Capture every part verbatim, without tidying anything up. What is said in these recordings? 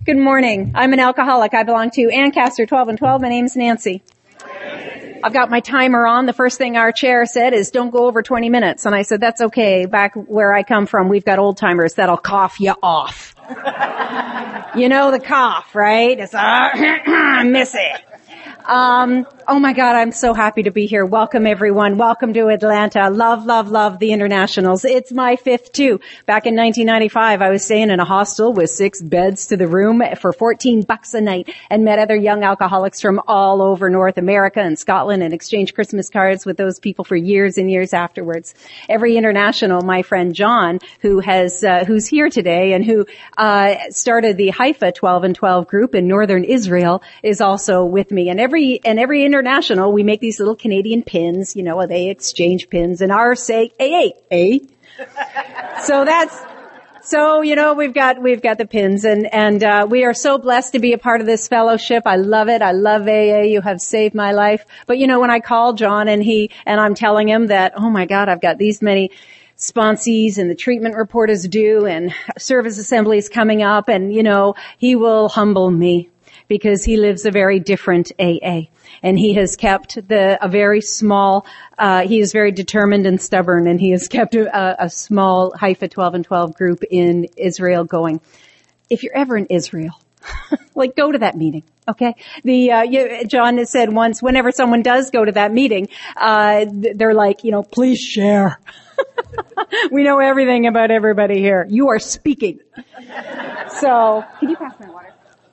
Good morning. I'm an alcoholic. I belong to Ancaster twelve and twelve. My name's Nancy. I've got my timer on. The first thing our chair said is don't go over twenty minutes. And I said, that's okay. Back where I come from, we've got old timers that'll cough you off. You know the cough, right? It's, uh, miss it. Um, oh my God, I'm so happy to be here. Welcome everyone. Welcome to Atlanta. Love, love, love the Internationals. It's my fifth too. Back in nineteen ninety-five, I was staying in a hostel with six beds to the room for fourteen bucks a night and met other young alcoholics from all over North America and Scotland and exchanged Christmas cards with those people for years and years afterwards. Every International, my friend John, who has, uh, who's here today and who, uh, started the Haifa twelve and twelve group in northern Israel is also with me. And every Every, and every International, we make these little Canadian pins, you know, they exchange pins, and ours say A A, A. So that's, so, you know, we've got, we've got the pins, and, and, uh, we are so blessed to be a part of this fellowship. I love it. I love A A. You have saved my life. But, you know, when I call John and he, and I'm telling him that, oh my God, I've got these many sponsees and the treatment report is due and service assembly is coming up, and, you know, he will humble me. Because he lives a very different A A. And he has kept the, a very small, uh, he is very determined and stubborn, and he has kept a, a small Haifa twelve and twelve group in Israel going. If you're ever in Israel, like go to that meeting, okay? The, uh, you, John has said once, whenever someone does go to that meeting, uh, they're like, you know, please share. We know everything about everybody here. You are speaking. So, can you pass my water?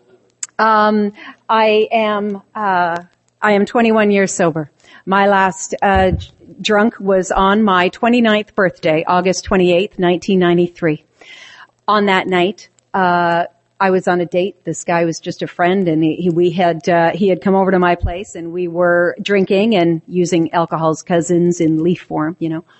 Um, I am, uh, I am twenty-one years sober. My last, uh, drunk was on my twenty-ninth birthday, August twenty-eighth, nineteen ninety-three. On that night, uh, I was on a date. This guy was just a friend, and he, he we had, uh, he had come over to my place, and we were drinking and using alcohol's cousins in leaf form, you know.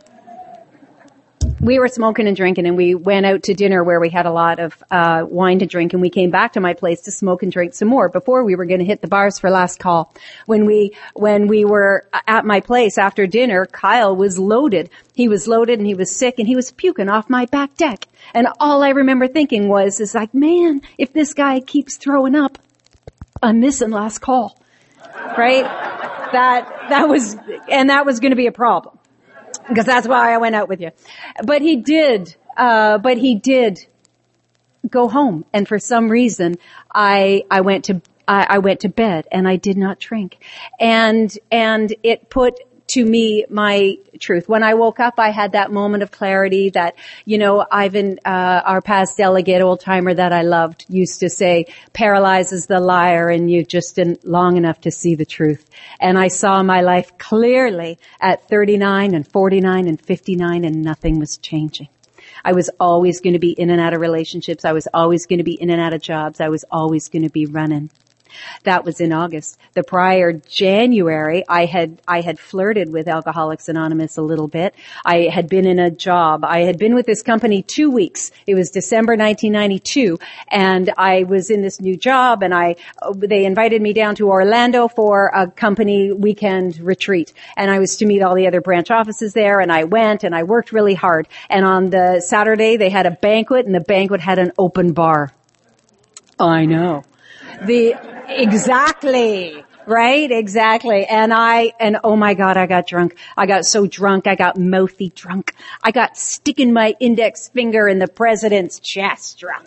We were smoking and drinking, and we went out to dinner where we had a lot of uh wine to drink, and we came back to my place to smoke and drink some more before we were going to hit the bars for last call. When we when we were at my place after dinner, Kyle was loaded. He was loaded and he was sick and he was puking off my back deck. And all I remember thinking was, is like, man, if this guy keeps throwing up, I'm missing last call. Right? That that was and that was going to be a problem. Because that's why I went out with you. But he did, uh, but he did go home. And for some reason, I, I went to, I, I went to bed and I did not drink. And, and it put to me my truth. When I woke up, I had that moment of clarity that, you know, Ivan, uh, our past delegate, old timer that I loved, used to say, paralyzes the liar, and you just didn't long enough to see the truth. And I saw my life clearly at thirty-nine and forty-nine and fifty-nine, and nothing was changing. I was always going to be in and out of relationships. I was always going to be in and out of jobs. I was always going to be running. That was in August. The prior January, I had, I had flirted with Alcoholics Anonymous a little bit. I had been in a job. I had been with this company two weeks. It was December nineteen ninety-two, and I was in this new job, and I, they invited me down to Orlando for a company weekend retreat. And I was to meet all the other branch offices there, and I went, and I worked really hard. And on the Saturday, they had a banquet, and the banquet had an open bar. I know. The, exactly, right? Exactly. And I, and oh my God, I got drunk. I got so drunk. I got mouthy drunk. I got sticking my index finger in the president's chest drunk.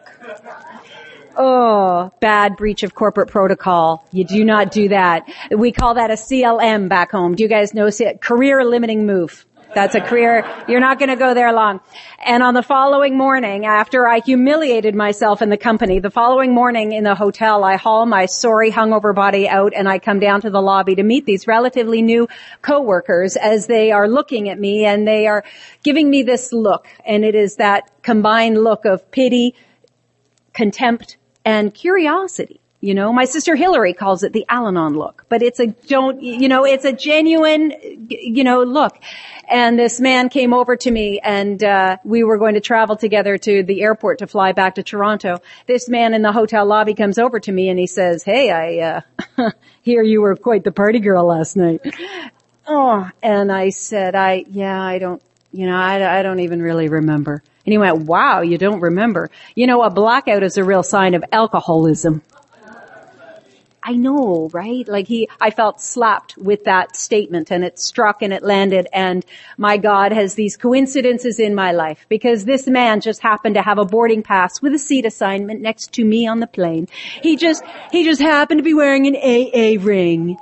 Oh, bad breach of corporate protocol. You do not do that. We call that a C L M back home. Do you guys know it? Career limiting move. That's a career. You're not going to go there long. And on the following morning, after I humiliated myself in the company, the following morning in the hotel, I haul my sorry hungover body out, and I come down to the lobby to meet these relatively new coworkers as they are looking at me, and they are giving me this look. And it is that combined look of pity, contempt, and curiosity. You know, my sister Hillary calls it the Al-Anon look, but it's a, don't, you know, it's a genuine, you know, look. And this man came over to me, and, uh, we were going to travel together to the airport to fly back to Toronto. This man in the hotel lobby comes over to me and he says, hey, I, uh, hear you were quite the party girl last night. Oh, and I said, I, yeah, I don't, you know, I, I don't even really remember. And he went, wow, you don't remember. You know, a blackout is a real sign of alcoholism. I know, right? Like he, I felt slapped with that statement, and it struck and it landed, and my God has these coincidences in my life, because this man just happened to have a boarding pass with a seat assignment next to me on the plane. He just, he just happened to be wearing an A A ring.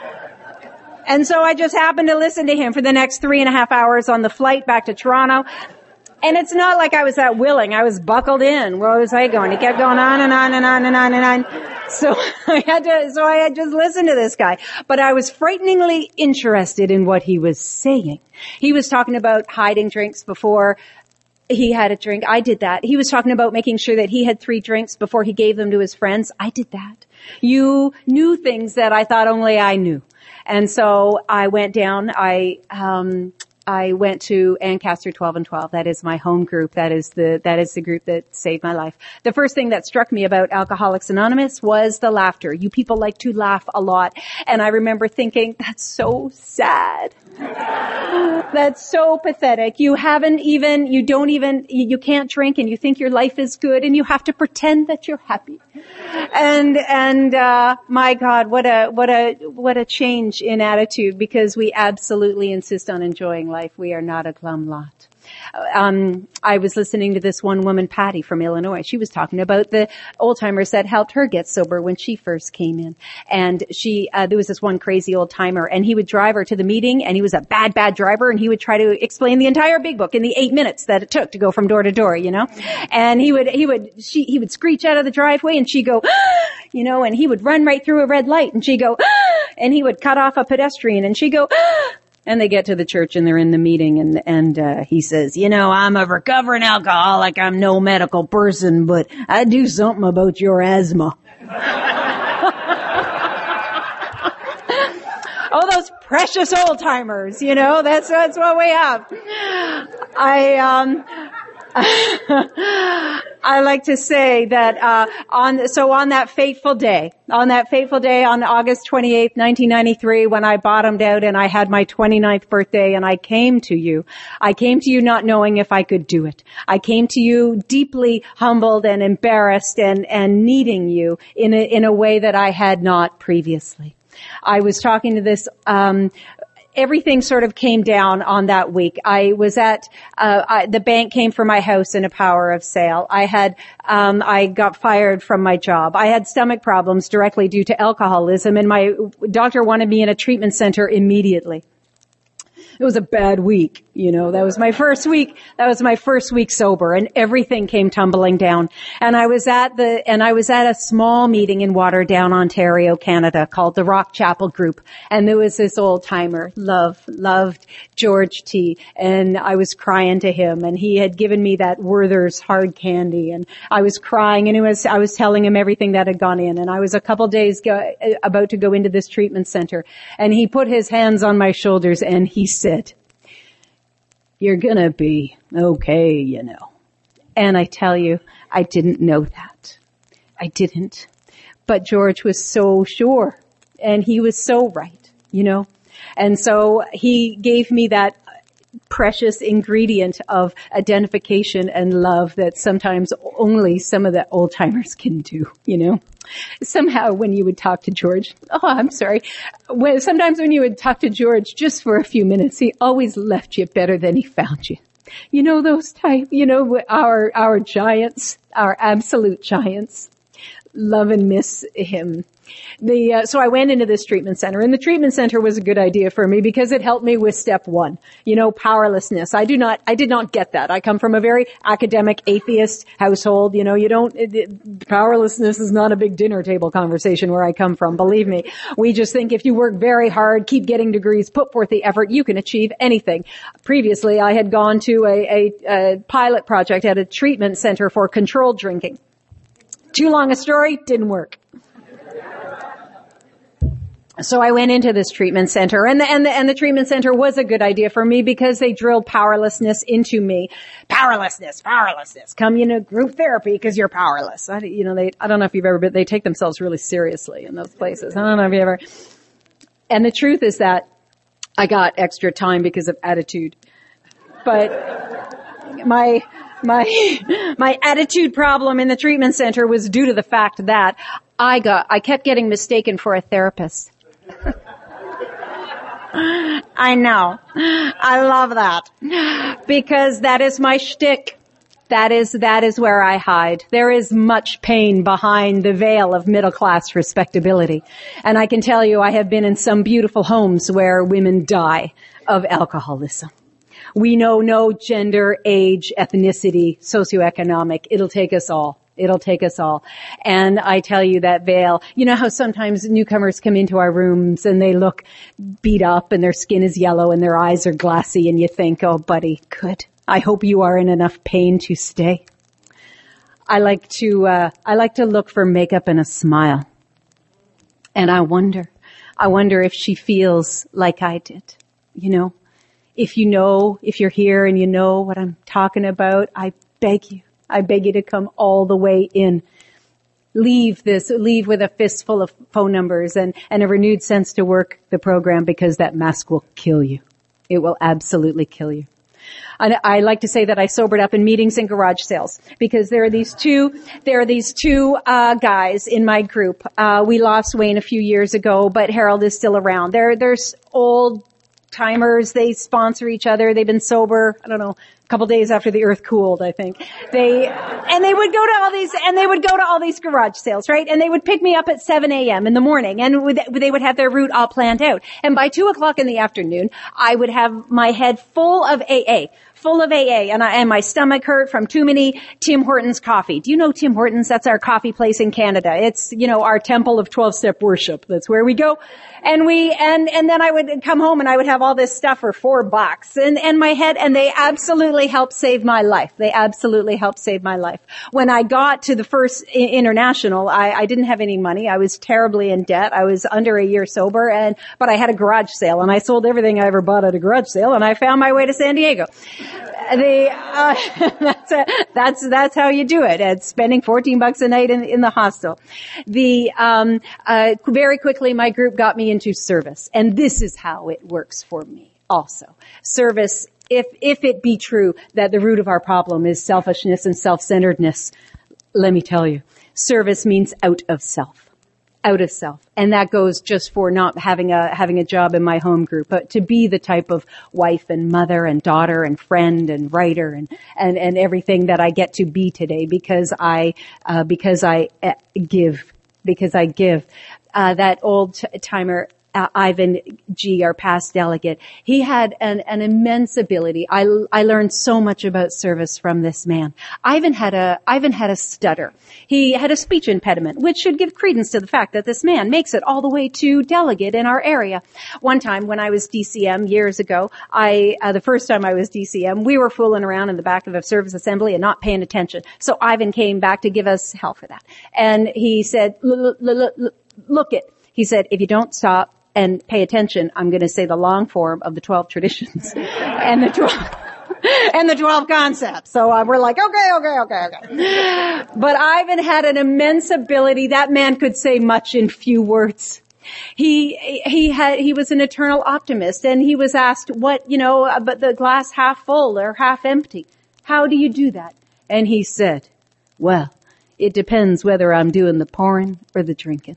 And so I just happened to listen to him for the next three and a half hours on the flight back to Toronto. And it's not like I was that willing. I was buckled in. Where was I going? He kept going on and on and on and on and on. So I had to, so I had just listened to this guy. But I was frighteningly interested in what he was saying. He was talking about hiding drinks before he had a drink. I did that. He was talking about making sure that he had three drinks before he gave them to his friends. I did that. You knew things that I thought only I knew. And so I went down, I, um, I went to Ancaster twelve and twelve. That is my home group. That is the, that is the group that saved my life. The first thing that struck me about Alcoholics Anonymous was the laughter. You people like to laugh a lot. And I remember thinking, that's so sad. That's so pathetic. You haven't even, you don't even, you can't drink, and you think your life is good, and you have to pretend that you're happy. And, and, uh, my God, what a, what a, what a change in attitude, because we absolutely insist on enjoying life. We are not a glum lot. Um, I was listening to this one woman, Patty from Illinois. She was talking about the old timers that helped her get sober when she first came in. And she, uh, there was this one crazy old timer, and he would drive her to the meeting, and he was a bad, bad driver, and he would try to explain the entire big book in the eight minutes that it took to go from door to door, you know? And he would, he would, she, he would screech out of the driveway, and she'd go, you know, and he would run right through a red light, and she'd go, and he would cut off a pedestrian, and she'd go, and they get to the church and they're in the meeting, and, and, uh, he says, you know, I'm a recovering alcoholic. I'm no medical person, but I do something about your asthma. Oh, those precious old timers, you know, that's, that's what we have. I, um, I like to say that, uh, on, so on that fateful day, on that fateful day on August twenty-eighth, nineteen ninety-three, when I bottomed out and I had my twenty-ninth birthday, and I came to you, I came to you not knowing if I could do it. I came to you deeply humbled and embarrassed and, and needing you in a, in a way that I had not previously. I was talking to this, um, everything sort of came down on that week. I was at, uh, I, the bank came for my house in a power of sale. I had, um, I got fired from my job. I had stomach problems directly due to alcoholism, and my doctor wanted me in a treatment center immediately. It was a bad week, you know, that was my first week, that was my first week sober, and everything came tumbling down. And I was at the, and I was at a small meeting in Waterdown, Ontario, Canada, called the Rock Chapel Group. And there was this old timer, love, loved George T. And I was crying to him, and he had given me that Werther's hard candy, and I was crying, and it was, I was telling him everything that had gone in. And I was a couple days go, about to go into this treatment center, and he put his hands on my shoulders and he said, you're gonna be okay, you know. And I tell you, I didn't know that. I didn't. But George was so sure, and he was so right, you know. And so he gave me that precious ingredient of identification and love that sometimes only some of the old timers can do, you know. Somehow when you would talk to George, oh, I'm sorry, when, sometimes when you would talk to George just for a few minutes, he always left you better than he found you. You know those type, you know, our, our giants, our absolute giants. Love and miss him. The, uh, so I went into this treatment center, and the treatment center was a good idea for me because it helped me with step one. You know, powerlessness. I do not, I did not get that. I come from a very academic atheist household. You know, you don't, it, it, powerlessness is not a big dinner table conversation where I come from. Believe me. We just think if you work very hard, keep getting degrees, put forth the effort, you can achieve anything. Previously, I had gone to a, a, a pilot project at a treatment center for controlled drinking. Too long a story, didn't work. So I went into this treatment center, and the, and the, and the treatment center was a good idea for me because they drilled powerlessness into me. Powerlessness, powerlessness. Come, you know, group therapy because you're powerless. I, you know, they, I don't know if you've ever been, they take themselves really seriously in those places. I don't know if you ever, and the truth is that I got extra time because of attitude. But my, My, my attitude problem in the treatment center was due to the fact that I got, I kept getting mistaken for a therapist. I know. I love that. Because that is my shtick. That is, that is where I hide. There is much pain behind the veil of middle class respectability. And I can tell you I have been in some beautiful homes where women die of alcoholism. We know no gender, age, ethnicity, socioeconomic. It'll take us all. It'll take us all. And I tell you that veil, you know how sometimes newcomers come into our rooms and they look beat up and their skin is yellow and their eyes are glassy and you think, oh buddy, good. I hope you are in enough pain to stay. I like to, uh, I like to look for makeup and a smile. And I wonder, I wonder if she feels like I did, you know. If you know, if you're here and you know what I'm talking about, I beg you, I beg you to come all the way in. Leave this, leave with a fistful of phone numbers and, and a renewed sense to work the program because that mask will kill you. It will absolutely kill you. And I like to say that I sobered up in meetings and garage sales because there are these two, there are these two, uh, guys in my group. Uh, we lost Wayne a few years ago, but Harold is still around. They're, they're old timers. They sponsor each other. They've been sober, I don't know, a couple days after the earth cooled, I think. They, and they would go to all these, and they would go to all these garage sales, right? And they would pick me up at seven a.m. in the morning and would, they would have their route all planned out. And by two o'clock in the afternoon, I would have my head full of A A. Full of A A, and I, and my stomach hurt from too many Tim Hortons coffee. Do you know Tim Hortons? That's our coffee place in Canada. It's, you know, our temple of twelve-step worship. That's where we go. And we, and, and then I would come home and I would have all this stuff for four bucks and, and my head, and they absolutely helped save my life. They absolutely helped save my life. When I got to the first I- international, I, I didn't have any money. I was terribly in debt. I was under a year sober and, but I had a garage sale and I sold everything I ever bought at a garage sale and I found my way to San Diego. The, uh, that's, a, that's, that's how you do it. It's spending fourteen bucks a night in, in the hostel. The, um, uh, very quickly my group got me into service. And this is how it works for me also. Service, if, if it be true that the root of our problem is selfishness and self-centeredness, let me tell you, service means out of self. Out of self. And that goes just for not having a, having a job in my home group, but to be the type of wife and mother and daughter and friend and writer and, and, and everything that I get to be today because I, uh, because I uh, give, because I give. Uh, that old t- timer, Uh, Ivan G., our past delegate, he had an, an immense ability. I, I learned so much about service from this man. Ivan had a, Ivan had a stutter. He had a speech impediment, which should give credence to the fact that this man makes it all the way to delegate in our area. One time when I was D C M years ago, I, uh, the first time I was D C M, we were fooling around in the back of a service assembly and not paying attention. So Ivan came back to give us hell for that. And he said, look, look, look, look it. He said, if you don't stop and pay attention, I'm going to say the long form of the twelve traditions and the twelve, and the twelve concepts. So uh, we're like, okay, okay, okay, okay. But Ivan had an immense ability. That man could say much in few words. He, he had, he was an eternal optimist and he was asked what, you know, but the glass half full or half empty. How do you do that? And he said, well, it depends whether I'm doing the pouring or the drinking.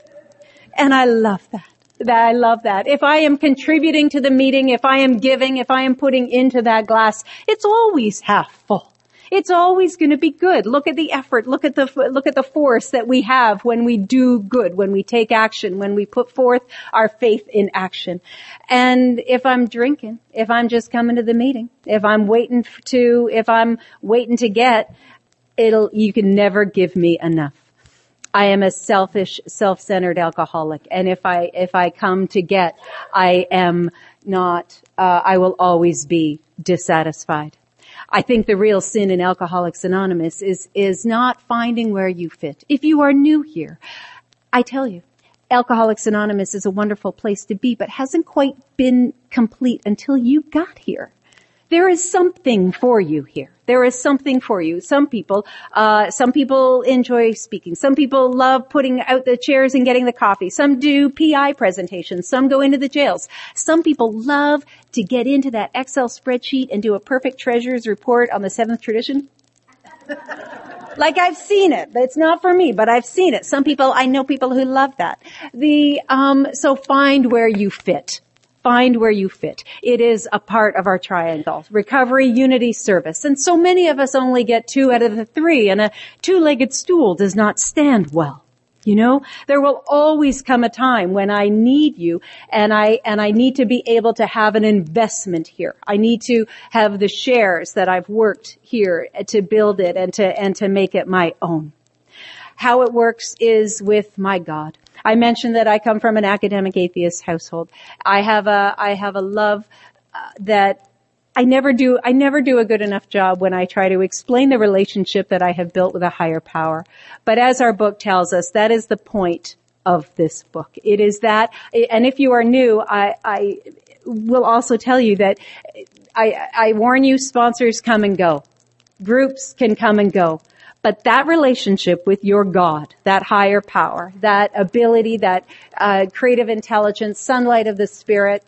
And I love that. That I love that. If I am contributing to the meeting, if I am giving, if I am putting into that glass, it's always half full. It's always going to be good. Look at the effort. Look at the, look at the force that we have when we do good, when we take action, when we put forth our faith in action. And if I'm drinking, if I'm just coming to the meeting, if I'm waiting to, if I'm waiting to get, it'll, you can never give me enough. I am a selfish, self-centered alcoholic. And if I, if I come to get, I am not, uh, I will always be dissatisfied. I think the real sin in Alcoholics Anonymous is, is not finding where you fit. If you are new here, I tell you, Alcoholics Anonymous is a wonderful place to be, but hasn't quite been complete until you got here. There is something for you here. There is something for you. Some people, uh, some people enjoy speaking. Some people love putting out the chairs and getting the coffee. Some do P I presentations. Some go into the jails. Some people love to get into that Excel spreadsheet and do a perfect treasurer's report on the seventh tradition. Like I've seen it. It's not for me, but I've seen it. Some people, I know people who love that. The, um, so find where you fit. Find where you fit. It is a part of our triangle. Recovery, unity, service. And so many of us only get two out of the three, and a two-legged stool does not stand well. You know, there will always come a time when I need you, and I, and I need to be able to have an investment here. I need to have the shares that I've worked here to build it and to, and to make it my own. How it works is with my God. I mentioned that I come from an academic atheist household. I have a, I have a love uh, that I never do, I never do a good enough job when I try to explain the relationship that I have built with a higher power. But as our book tells us, that is the point of this book. It is that, and if you are new, I, I will also tell you that I, I warn you, sponsors come and go. Groups can come and go. But that relationship with your God, that higher power, that ability, that uh, creative intelligence, sunlight of the Spirit,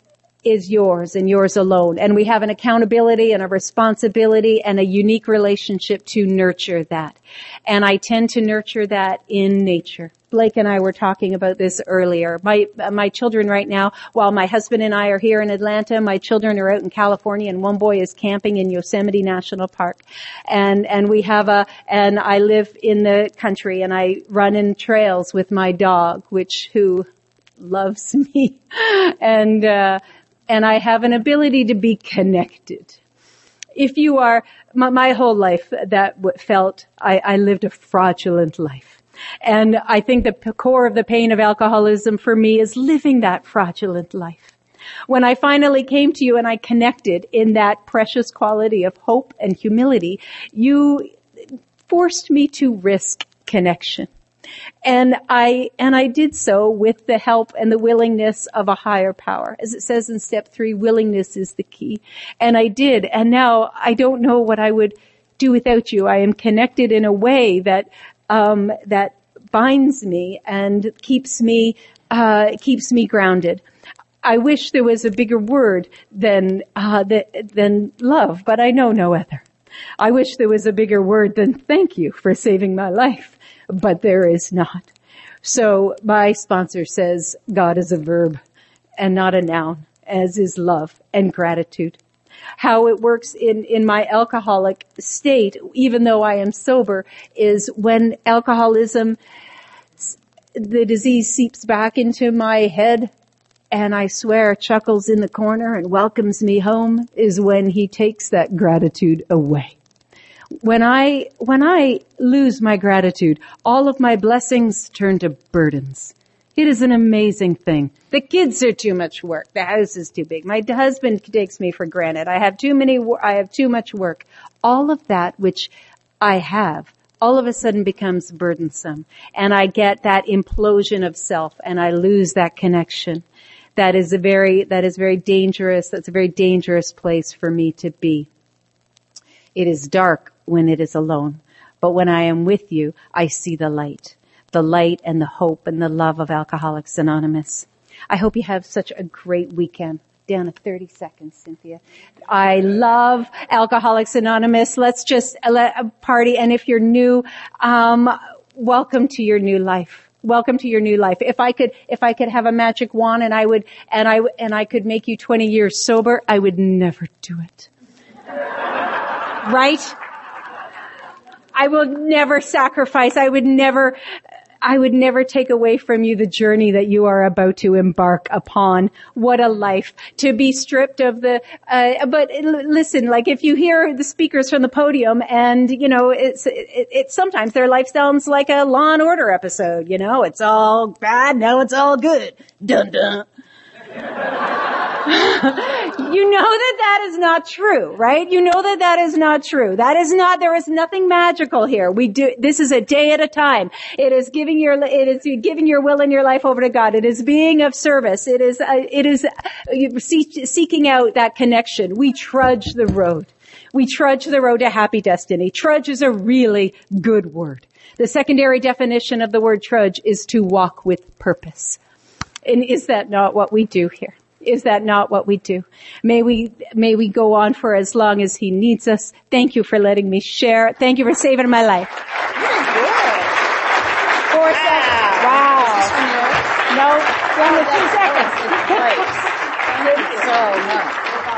is yours and yours alone. And we have an accountability and a responsibility and a unique relationship to nurture that. And I tend to nurture that in nature. Blake and I were talking about this earlier. My, my children right now, while my husband and I are here in Atlanta, my children are out in California, and one boy is camping in Yosemite National Park. And, and we have a, and I live in the country, and I run in trails with my dog, which, who loves me. And, uh, and I have an ability to be connected. If you are, my, my whole life that felt, I, I lived a fraudulent life. And I think the core of the pain of alcoholism for me is living that fraudulent life. When I finally came to you and I connected in that precious quality of hope and humility, you forced me to risk connection. And I, and I did so with the help and the willingness of a higher power. As it says in step three, willingness is the key. And I did. And now I don't know what I would do without you. I am connected in a way that Um, that binds me and keeps me, uh, keeps me grounded. I wish there was a bigger word than, uh, than love, but I know no other. I wish there was a bigger word than thank you for saving my life, but there is not. So my sponsor says God is a verb and not a noun, as is love and gratitude. How it works in, in my alcoholic state, even though I am sober, is when alcoholism, the disease seeps back into my head, and I swear chuckles in the corner and welcomes me home, is when he takes that gratitude away. When I, when I lose my gratitude, all of my blessings turn to burdens. It is an amazing thing. The kids are too much work. The house is too big. My husband takes me for granted. I have too many, I have too much work. All of that which I have, all of a sudden becomes burdensome. And I get that implosion of self, and I lose that connection. That is a very, that is very dangerous. That's a very dangerous place for me to be. It is dark when it is alone. But when I am with you, I see the light. The light and the hope and the love of Alcoholics Anonymous. I hope you have such a great weekend. Down to thirty seconds, Cynthia. I love Alcoholics Anonymous. Let's just let a party. And if you're new, um, welcome to your new life. Welcome to your new life. If I could, if I could have a magic wand and I would, and I, and I could make you twenty years sober, I would never do it. Right? I will never sacrifice. I would never, I would never take away from you the journey that you are about to embark upon. What a life to be stripped of the, uh, but listen, like if you hear the speakers from the podium and, you know, it's, it, it sometimes their life sounds like a Law and Order episode, you know, it's all bad, now it's all good. Dun dun. You know that that is not true, right? You know that that is not true. That is not, there is nothing magical here. We do, this is a day at a time. It is giving your, it is giving your will and your life over to God. It is being of service. It is, uh, it is uh, seeking out that connection. We trudge the road. We trudge the road to happy destiny. Trudge is a really good word. The secondary definition of the word trudge is to walk with purpose. And is that not what we do here? Is that not what we do? May we, may we go on for as long as he needs us. Thank you for letting me share. Thank you for saving my life. Four wow. seconds. Wow. No, one with two seconds. Thank you so much.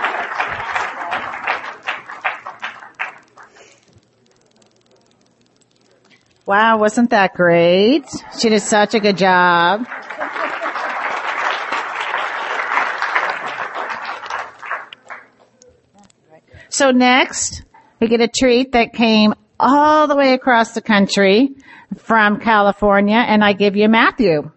Wow, wasn't that great? She did such a good job. So next, we get a treat that came all the way across the country from California, and I give you Matthew. Did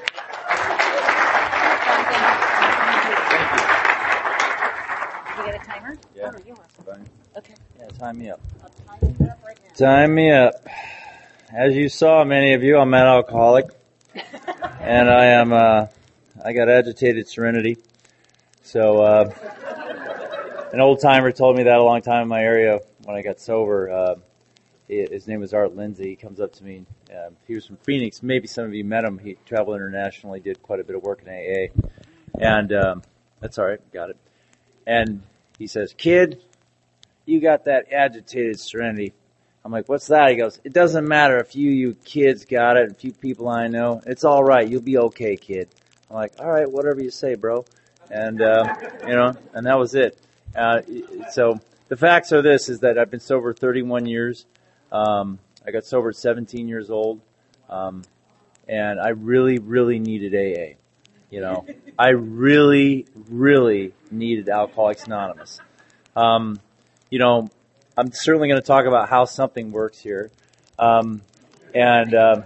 you get a timer? Yeah. Oh, you are. Okay. Yeah, time me up. I'll time you up right now. Time me up. As you saw, many of you, I'm an alcoholic, and I am. Uh, I got agitated serenity. So, uh, an old timer told me that a long time in my area when I got sober. Uh, his name was Art Lindsay. He comes up to me. Uh, he was from Phoenix. Maybe some of you met him. He traveled internationally, did quite a bit of work in A A. And um, that's all right. Got it. And he says, "Kid, you got that agitated serenity." I'm like, "What's that?" He goes, "It doesn't matter if you, you kids got it, a few people I know. It's all right. You'll be okay, kid." I'm like, "All right, whatever you say, bro." And, uh, you know, and that was it. Uh, so the facts are this, is that I've been sober thirty-one years. Um, I got sober at seventeen years old. Um, and I really, really needed A A. You know, I really, really needed Alcoholics Anonymous. Um, you know, I'm certainly going to talk about how something works here. Um, and, uh,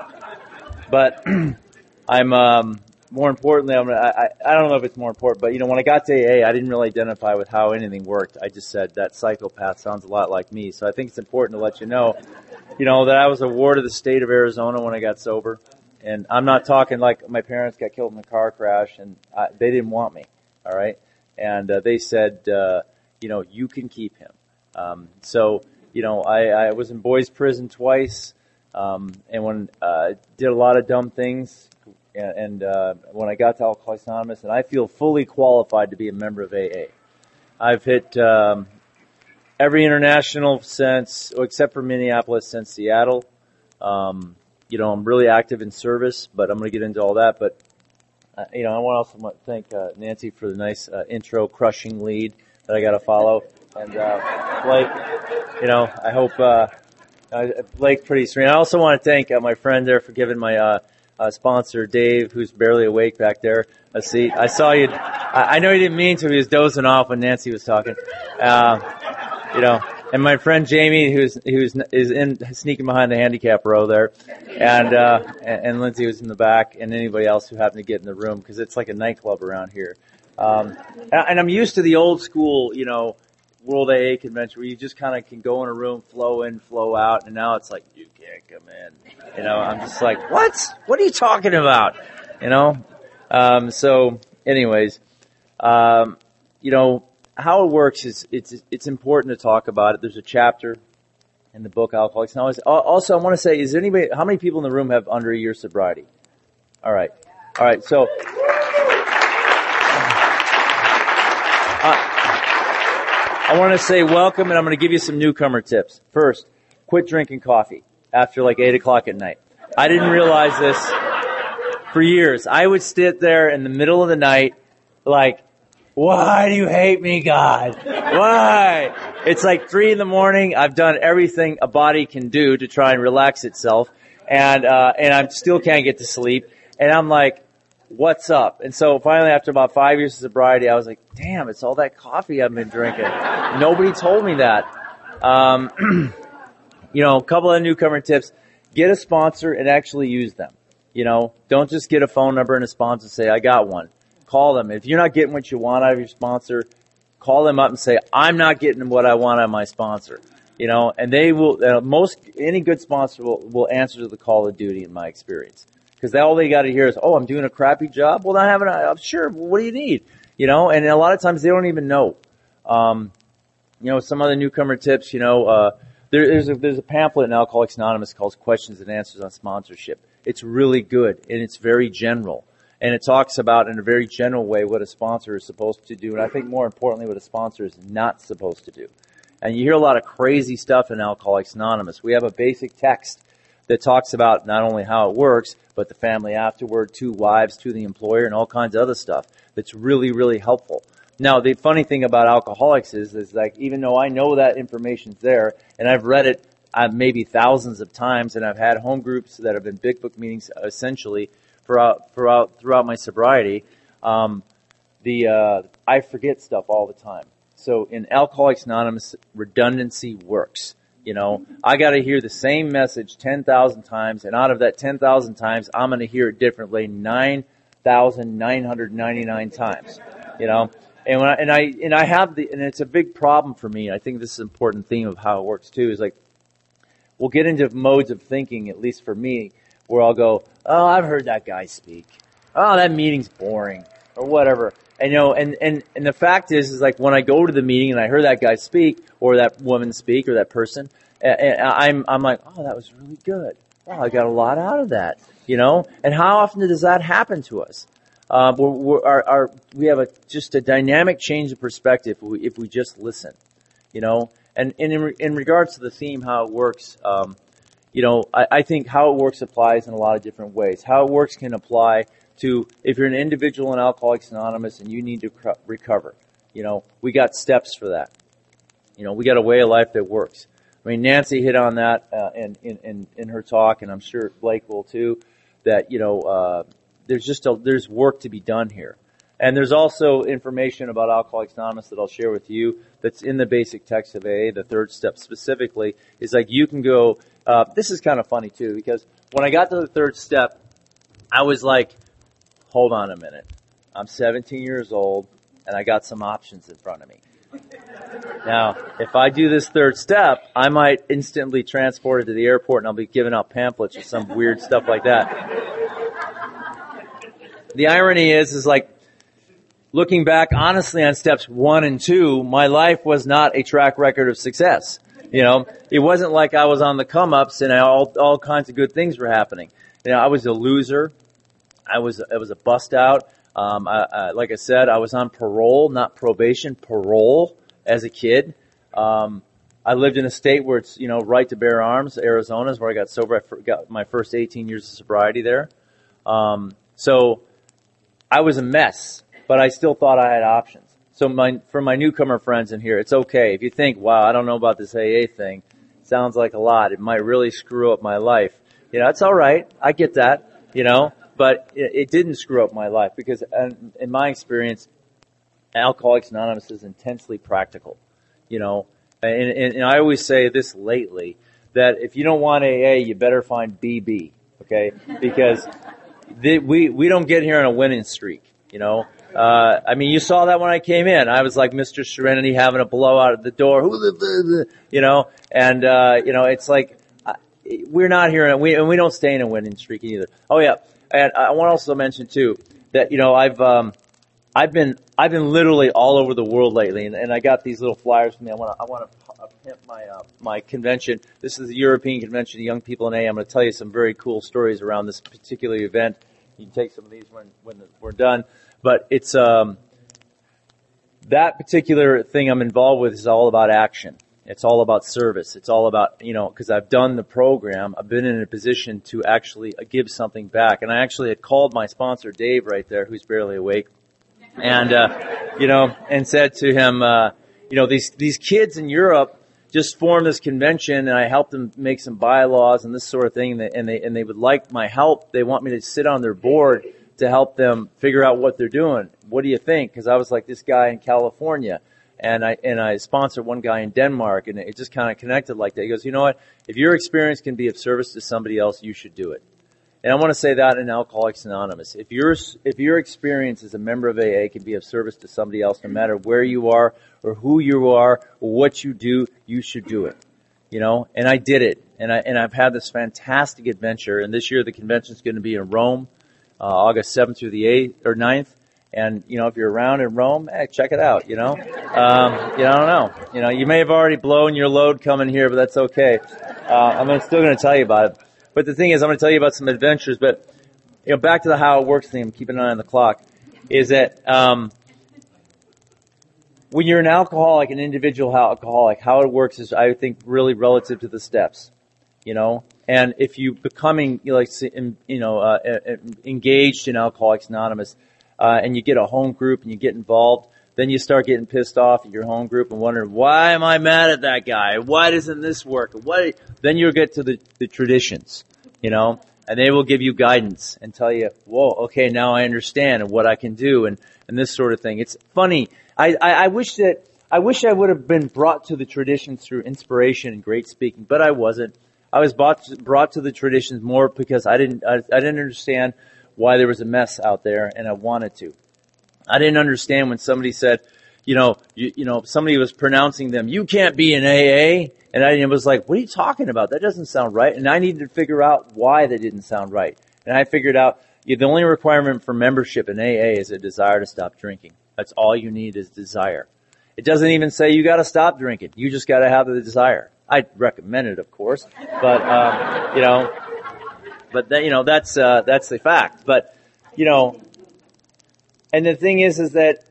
but I'm, um, more importantly, I'm, I, I don't know if it's more important, but, you know, when I got to A A, I didn't really identify with how anything worked. I just said that psychopath sounds a lot like me. So I think it's important to let you know, you know, that I was a ward of the state of Arizona when I got sober. And I'm not talking like my parents got killed in a car crash and I, they didn't want me. All right. And uh, they said, uh, you know, you can keep him. Um, so, you know, I, I was in boys prison twice. Um, and when, uh, did a lot of dumb things. And uh, when I got to Alcoholics Anonymous, and I feel fully qualified to be a member of A A. I've hit um, every international since, except for Minneapolis, since Seattle. Um, you know, I'm really active in service, but I'm going to get into all that. But, uh, you know, I want to also want to thank uh, Nancy for the nice uh, intro, crushing lead that I got to follow. And uh, Blake, you know, I hope uh, uh, Blake's pretty serene. I also want to thank uh, my friend there for giving my uh, Uh, sponsor Dave, who's barely awake back there, a seat. I saw you. I, I know he didn't mean to. He was dozing off when Nancy was talking. Uh, you know, and my friend Jamie, who's who's is in sneaking behind the handicap row there, and uh, and, and Lindsay was in the back, and anybody else who happened to get in the room because it's like a nightclub around here. Um, and, and I'm used to the old school, you know, World A A convention where you just kind of can go in a room, flow in, flow out, and now it's like, you can't come in. You know, I'm just like, what? What are you talking about? You know? Um, so anyways, um, you know, how it works is it's, it's important to talk about it. There's a chapter in the book, Alcoholics Anonymous. Also, I want to say, is there anybody, how many people in the room have under a year sobriety? All right. All right. So, uh, I want to say welcome, and I'm going to give you some newcomer tips. First, quit drinking coffee after like eight o'clock at night. I didn't realize this for years. I would sit there in the middle of the night like, why do you hate me, God? Why? It's like three in the morning. I've done everything a body can do to try and relax itself, and uh, and I still can't get to sleep. And I'm like, what's up? And so finally, after about five years of sobriety, I was like, damn, it's all that coffee I've been drinking. Nobody told me that. Um, you know, a couple of newcomer tips. Get a sponsor and actually use them. You know, don't just get a phone number and a sponsor and say, I got one. call them. If you're not getting what you want out of your sponsor, call them up and say, I'm not getting what I want out of my sponsor. You know, and they will, uh, most, any good sponsor will, will answer to the call of duty in my experience. Because all they got to hear is, oh, I'm doing a crappy job. Well, I haven't, I'm sure, what do you need? You know, and a lot of times they don't even know. Um, you know, some other newcomer tips, you know, uh, there, there's a, there's a pamphlet in Alcoholics Anonymous called Questions and Answers on Sponsorship. It's really good, and it's very general. And it talks about, in a very general way, what a sponsor is supposed to do. And I think more importantly, what a sponsor is not supposed to do. And you hear a lot of crazy stuff in Alcoholics Anonymous. We have a basic text that talks about not only how it works, but the family afterward, two wives to the employer, and all kinds of other stuff that's really, really helpful. Now, the funny thing about alcoholics is, is like, even though I know that information's there, and I've read it uh, maybe thousands of times, and I've had home groups that have been big book meetings essentially throughout, throughout, throughout my sobriety, um, the, uh, I forget stuff all the time. So in Alcoholics Anonymous, redundancy works. You know, I got to hear the same message ten thousand times, and out of that ten thousand times, I'm going to hear it differently nine thousand nine hundred ninety-nine times. You know, and when I, and I and I have the and it's a big problem for me. I think this is an important theme of how it works too. Is like we'll get into modes of thinking, at least for me, where I'll go, oh, I've heard that guy speak. Oh, that meeting's boring, or whatever. And, you know, and, and, and the fact is, is like when I go to the meeting and I hear that guy speak or that woman speak or that person, and I'm, I'm like, oh, that was really good. Wow, I got a lot out of that, you know? And how often does that happen to us? Uh, we're, we're, our, our, we have a, just a dynamic change of perspective if we, if we just listen, you know? And, and in, re, in regards to the theme, how it works, um, you know, I, I think how it works applies in a lot of different ways. How it works can apply to if you're an individual in Alcoholics Anonymous and you need to recover. You know, we got steps for that. You know, we got a way of life that works. I mean, Nancy hit on that uh, in, in, in her talk, and I'm sure Blake will too, that, you know, uh, there's just a, there's work to be done here. And there's also information about Alcoholics Anonymous that I'll share with you that's in the basic text of A A. The third step specifically is like you can go, uh, this is kind of funny too, because when I got to the third step, I was like, hold on a minute. I'm seventeen years old, and I got some options in front of me. Now, if I do this third step, I might instantly transport it to the airport, and I'll be giving out pamphlets or some weird stuff like that. The irony is, is like, looking back honestly on steps one and two, my life was not a track record of success. You know, it wasn't like I was on the come-ups and all, all kinds of good things were happening. You know, I was a loser. I was, I was a bust out. Um, I, I, like I said, I was on parole, not probation, parole as a kid. Um, I lived in a state where it's, you know, right to bear arms. Arizona is where I got sober. I got my first eighteen years of sobriety there. Um, so I was a mess, but I still thought I had options. So my, for my newcomer friends in here, it's okay. If you think, wow, I don't know about this A A thing, sounds like a lot. It might really screw up my life. You know, it's all right. I get that, you know. But it didn't screw up my life because, in my experience, Alcoholics Anonymous is intensely practical, you know. And, and, and I always say this lately, that if you don't want A A, you better find B B, okay? Because the, we we don't get here on a winning streak, you know. Uh, I mean, you saw that when I came in. I was like Mister Serenity having a blowout at the door, you know. And, uh, you know, it's like we're not here, and we, and we don't stay in a winning streak either. Oh, yeah. And I want to also mention too that, you know, I've um, I've been I've been literally all over the world lately, and, and I got these little flyers from me. I want to I want to pimp my uh, my convention. This is the European Convention of Young People in A A. I'm going to tell you some very cool stories around this particular event. You can take some of these when when we're done, but it's um that particular thing I'm involved with is all about action. It's all about service. It's all about, you know, because I've done the program, I've been in a position to actually give something back. And I actually had called my sponsor, Dave, right there, who's barely awake, and, uh, you know, and said to him, uh, you know, these, these kids in Europe just formed this convention, and I helped them make some bylaws and this sort of thing, and they, and they, and they would like my help. They want me to sit on their board to help them figure out what they're doing. What do you think? Because I was like this guy in California. And I, and I sponsored one guy in Denmark, and it just kind of connected like that. He goes, you know what? If your experience can be of service to somebody else, you should do it. And I want to say that in Alcoholics Anonymous. If your if your experience as a member of A A can be of service to somebody else, no matter where you are or who you are or what you do, you should do it. You know, and I did it, and I and I've had this fantastic adventure. And this year the convention is going to be in Rome, uh, August seventh through the eighth or ninth. And you know, if you're around in Rome, hey, check it out. You know, um, you know, I don't know. You know, you may have already blown your load coming here, but that's okay. Uh, I'm still going to tell you about it. But the thing is, I'm going to tell you about some adventures. But you know, back to the how it works thing. I'm keeping an eye on the clock. Is that um, when you're an alcoholic, an individual alcoholic, how it works is, I think, really relative to the steps, you know. And if you becoming, you know, like, you know, uh, engaged in Alcoholics Anonymous, uh, and you get a home group and you get involved, then you start getting pissed off at your home group and wondering, why am I mad at that guy? Why doesn't this work? Why? Then you'll get to the, the traditions, you know, and they will give you guidance and tell you, whoa, okay, now I understand and what I can do and, and this sort of thing. It's funny. I, I, I wish that, I wish I would have been brought to the traditions through inspiration and great speaking, but I wasn't. I was brought to, brought to the traditions more because I didn't, I, I didn't understand why there was a mess out there and I wanted to. I didn't understand when somebody said, you know, you, you know, somebody was pronouncing them, you can't be in A A. And I was like, what are you talking about? That doesn't sound right. And I needed to figure out why that didn't sound right. And I figured out yeah, the only requirement for membership in A A is a desire to stop drinking. That's all you need is desire. It doesn't even say you got to stop drinking. You just got to have the desire. I recommend it, of course, but um, you know, but that, you know that's uh, that's the fact. But you know, and the thing is, is that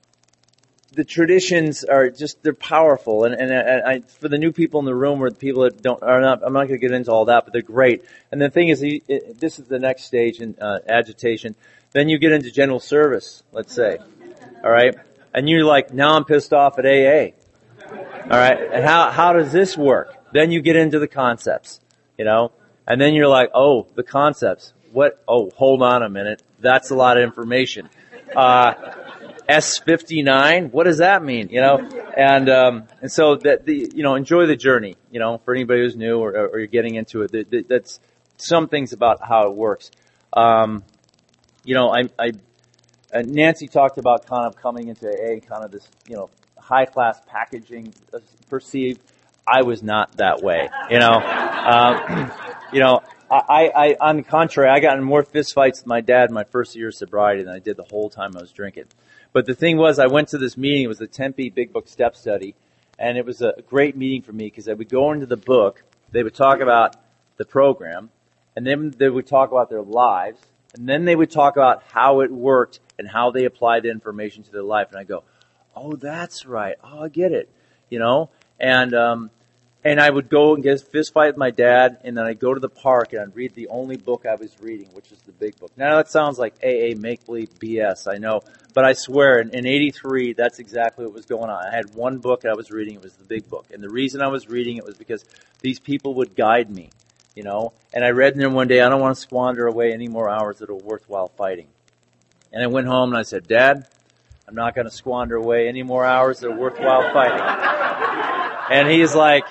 the traditions are just they're powerful, and and, and I, for the new people in the room or the people that don't are not, I'm not going to get into all that, but they're great. And the thing is, it, this is the next stage in uh, agitation. Then you get into general service, let's say, all right, and you're like, now I'm pissed off at A A. All right, and how how does this work? Then you get into the concepts, you know, and then you're like, oh, the concepts. What? Oh, hold on a minute. That's a lot of information. Uh, S fifty-nine. What does that mean? You know, and um, and so that the you know enjoy the journey. You know, for anybody who's new or, or you're getting into it, that, that, that's some things about how it works. Um, you know, I, I uh, Nancy talked about kind of coming into A A, kind of this you know. high class packaging perceived. I was not that way, you know. Um, you know, I, I, on the contrary, I got in more fist fights with my dad in my first year of sobriety than I did the whole time I was drinking. But the thing was, I went to this meeting. It was the Tempe Big Book Step Study, and it was a great meeting for me because I would go into the book. They would talk about the program, and then they would talk about their lives, and then they would talk about how it worked and how they applied the information to their life. And I go, oh, that's right. Oh, I get it. You know? And, um, and I would go and get a fist fight with my dad, and then I'd go to the park and I'd read the only book I was reading, which is the Big Book. Now that sounds like A A make-believe B S, I know. But I swear, in, in eighty-three, that's exactly what was going on. I had one book I was reading, it was the Big Book. And the reason I was reading it was because these people would guide me, you know? And I read in there one day, I don't want to squander away any more hours that are worthwhile fighting. And I went home and I said, Dad, I'm not going to squander away any more hours that are worthwhile fighting. And he's like,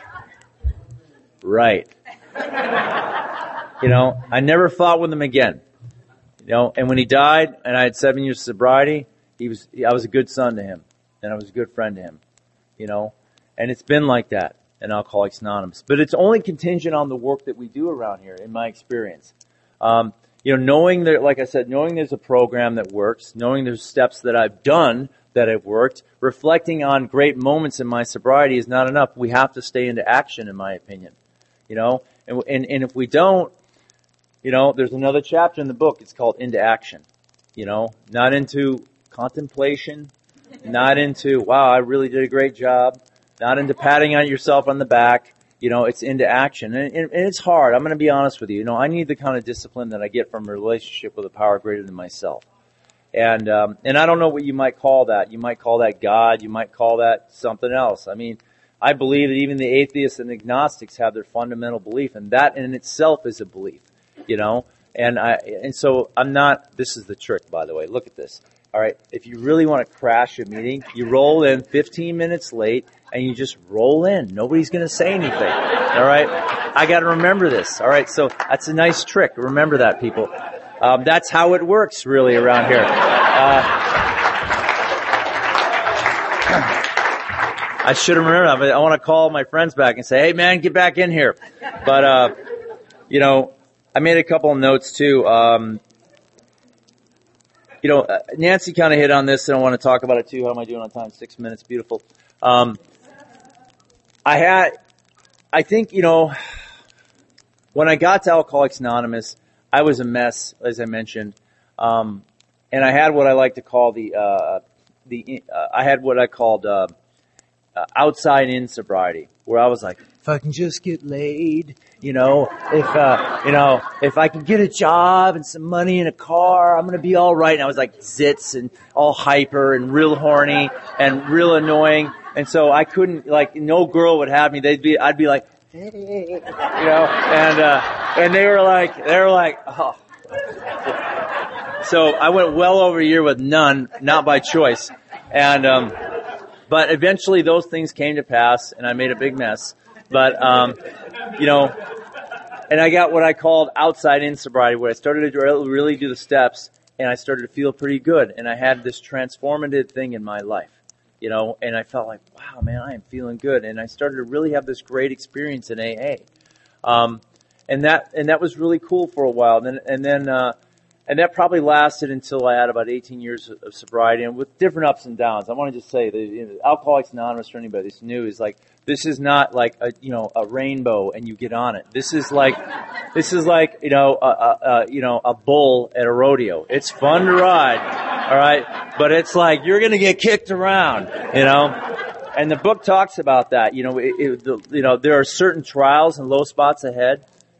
right. You know, I never fought with him again. You know, and when he died and I had seven years of sobriety, he was, I was a good son to him and I was a good friend to him, you know, and it's been like that in Alcoholics Anonymous, but it's only contingent on the work that we do around here in my experience. Um, You know, knowing that, like I said, knowing there's a program that works, knowing there's steps that I've done that have worked, reflecting on great moments in my sobriety is not enough. We have to stay into action, in my opinion. You know, and, and, and if we don't, you know, there's another chapter in the book. It's called Into Action. You know, not into contemplation, not into, wow, I really did a great job, not into patting on yourself on the back. You know, it's into action. And, and, and it's hard. I'm going to be honest with you. You know, I need the kind of discipline that I get from a relationship with a power greater than myself. And, um, and I don't know what you might call that. You might call that God. You might call that something else. I mean, I believe that even the atheists and agnostics have their fundamental belief, and that in itself is a belief, you know. And I, and so I'm not, this is the trick, by the way. Look at this. All right. If you really want to crash a meeting, you roll in fifteen minutes late and you just roll in. Nobody's going to say anything. All right. I got to remember this. All right, so that's a nice trick. Remember that, people. Um, that's how it works, really, around here. Uh, I should have remembered that, but I want to call my friends back and say, hey, man, get back in here. But, uh, you know, I made a couple of notes, too. Um, you know, Nancy kind of hit on this, and I want to talk about it, too. How am I doing on time? Six minutes. Beautiful. Um, I had, I think, you know, when I got to Alcoholics Anonymous, I was a mess, as I mentioned. Um, and I had what I like to call the, uh, the, uh, I had what I called, uh, Uh, outside in sobriety, where I was like, if I can just get laid, you know, if, uh, you know, if I can get a job and some money and a car, I'm going to be all right. And I was like zits and all hyper and real horny and real annoying. And so I couldn't, like, no girl would have me. They'd be, I'd be like, hey, you know, and, uh, and they were like, they were like, oh. So I went well over a year with none, not by choice. And, um, But eventually those things came to pass, and I made a big mess. But, um, you know, and I got what I called outside in sobriety, where I started to really do the steps, and I started to feel pretty good. And I had this transformative thing in my life, you know, and I felt like, wow, man, I am feeling good. And I started to really have this great experience in A A. Um, and that, and that was really cool for a while. And then, and then, uh, And that probably lasted until I had about eighteen years of sobriety, and with different ups and downs. I want to just say that, you know, Alcoholics Anonymous, for anybody that's new, is like, this is not like a, you know, a rainbow and you get on it. This is like, this is like, you know, a, a, a you know, a bull at a rodeo. It's fun to ride, all right, but it's like you're going to get kicked around, you know. And the book talks about that. You know, it, it, the, you know, there are certain trials and low spots ahead.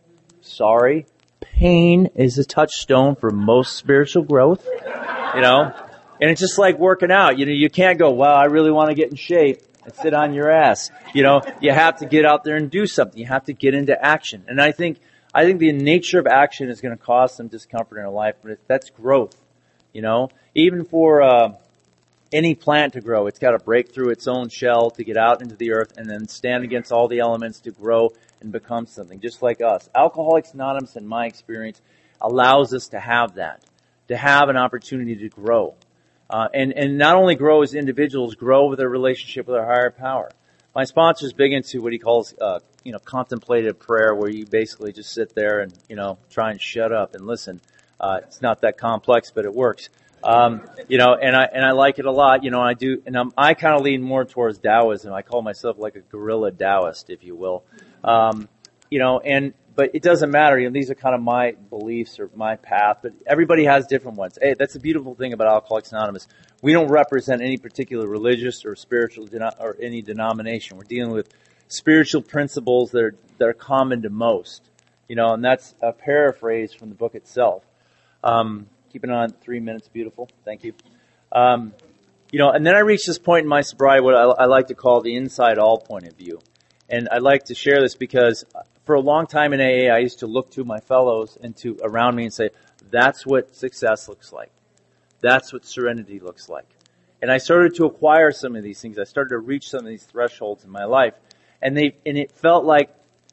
Sorry. Pain is a touchstone for most spiritual growth, you know, and it's just like working out. You know, you can't go, well, I really want to get in shape and sit on your ass. You know, you have to get out there and do something. You have to get into action. And I think, I think the nature of action is going to cause some discomfort in our life, but that's growth, you know, even for, uh, any plant to grow, it's got to break through its own shell to get out into the earth and then stand against all the elements to grow and become something, just like us. Alcoholics Anonymous, in my experience, allows us to have that, to have an opportunity to grow. Uh, and, and not only grow as individuals, grow with their relationship with our higher power. My sponsor is big into what he calls, uh, you know, contemplative prayer, where you basically just sit there and, you know, try and shut up and listen. Uh, it's not that complex, but it works. Um, you know, and I, and I like it a lot, you know, I do, and I'm, I kind of lean more towards Taoism. I call myself like a guerrilla Taoist, if you will. Um, you know, and, but it doesn't matter, you know, these are kind of my beliefs or my path, but everybody has different ones. Hey, that's the beautiful thing about Alcoholics Anonymous. We don't represent any particular religious or spiritual, deno- or any denomination. We're dealing with spiritual principles that are, that are common to most, you know, and that's a paraphrase from the book itself. Um, Keeping on three minutes, beautiful. Thank you. Um, you know, and then I reached this point in my sobriety, what I, I like to call the inside all point of view. And I'd like to share this because for a long time in A A, I used to look to my fellows and to around me and say, that's what success looks like. That's what serenity looks like. And I started to acquire some of these things. I started to reach some of these thresholds in my life. And they, and it felt like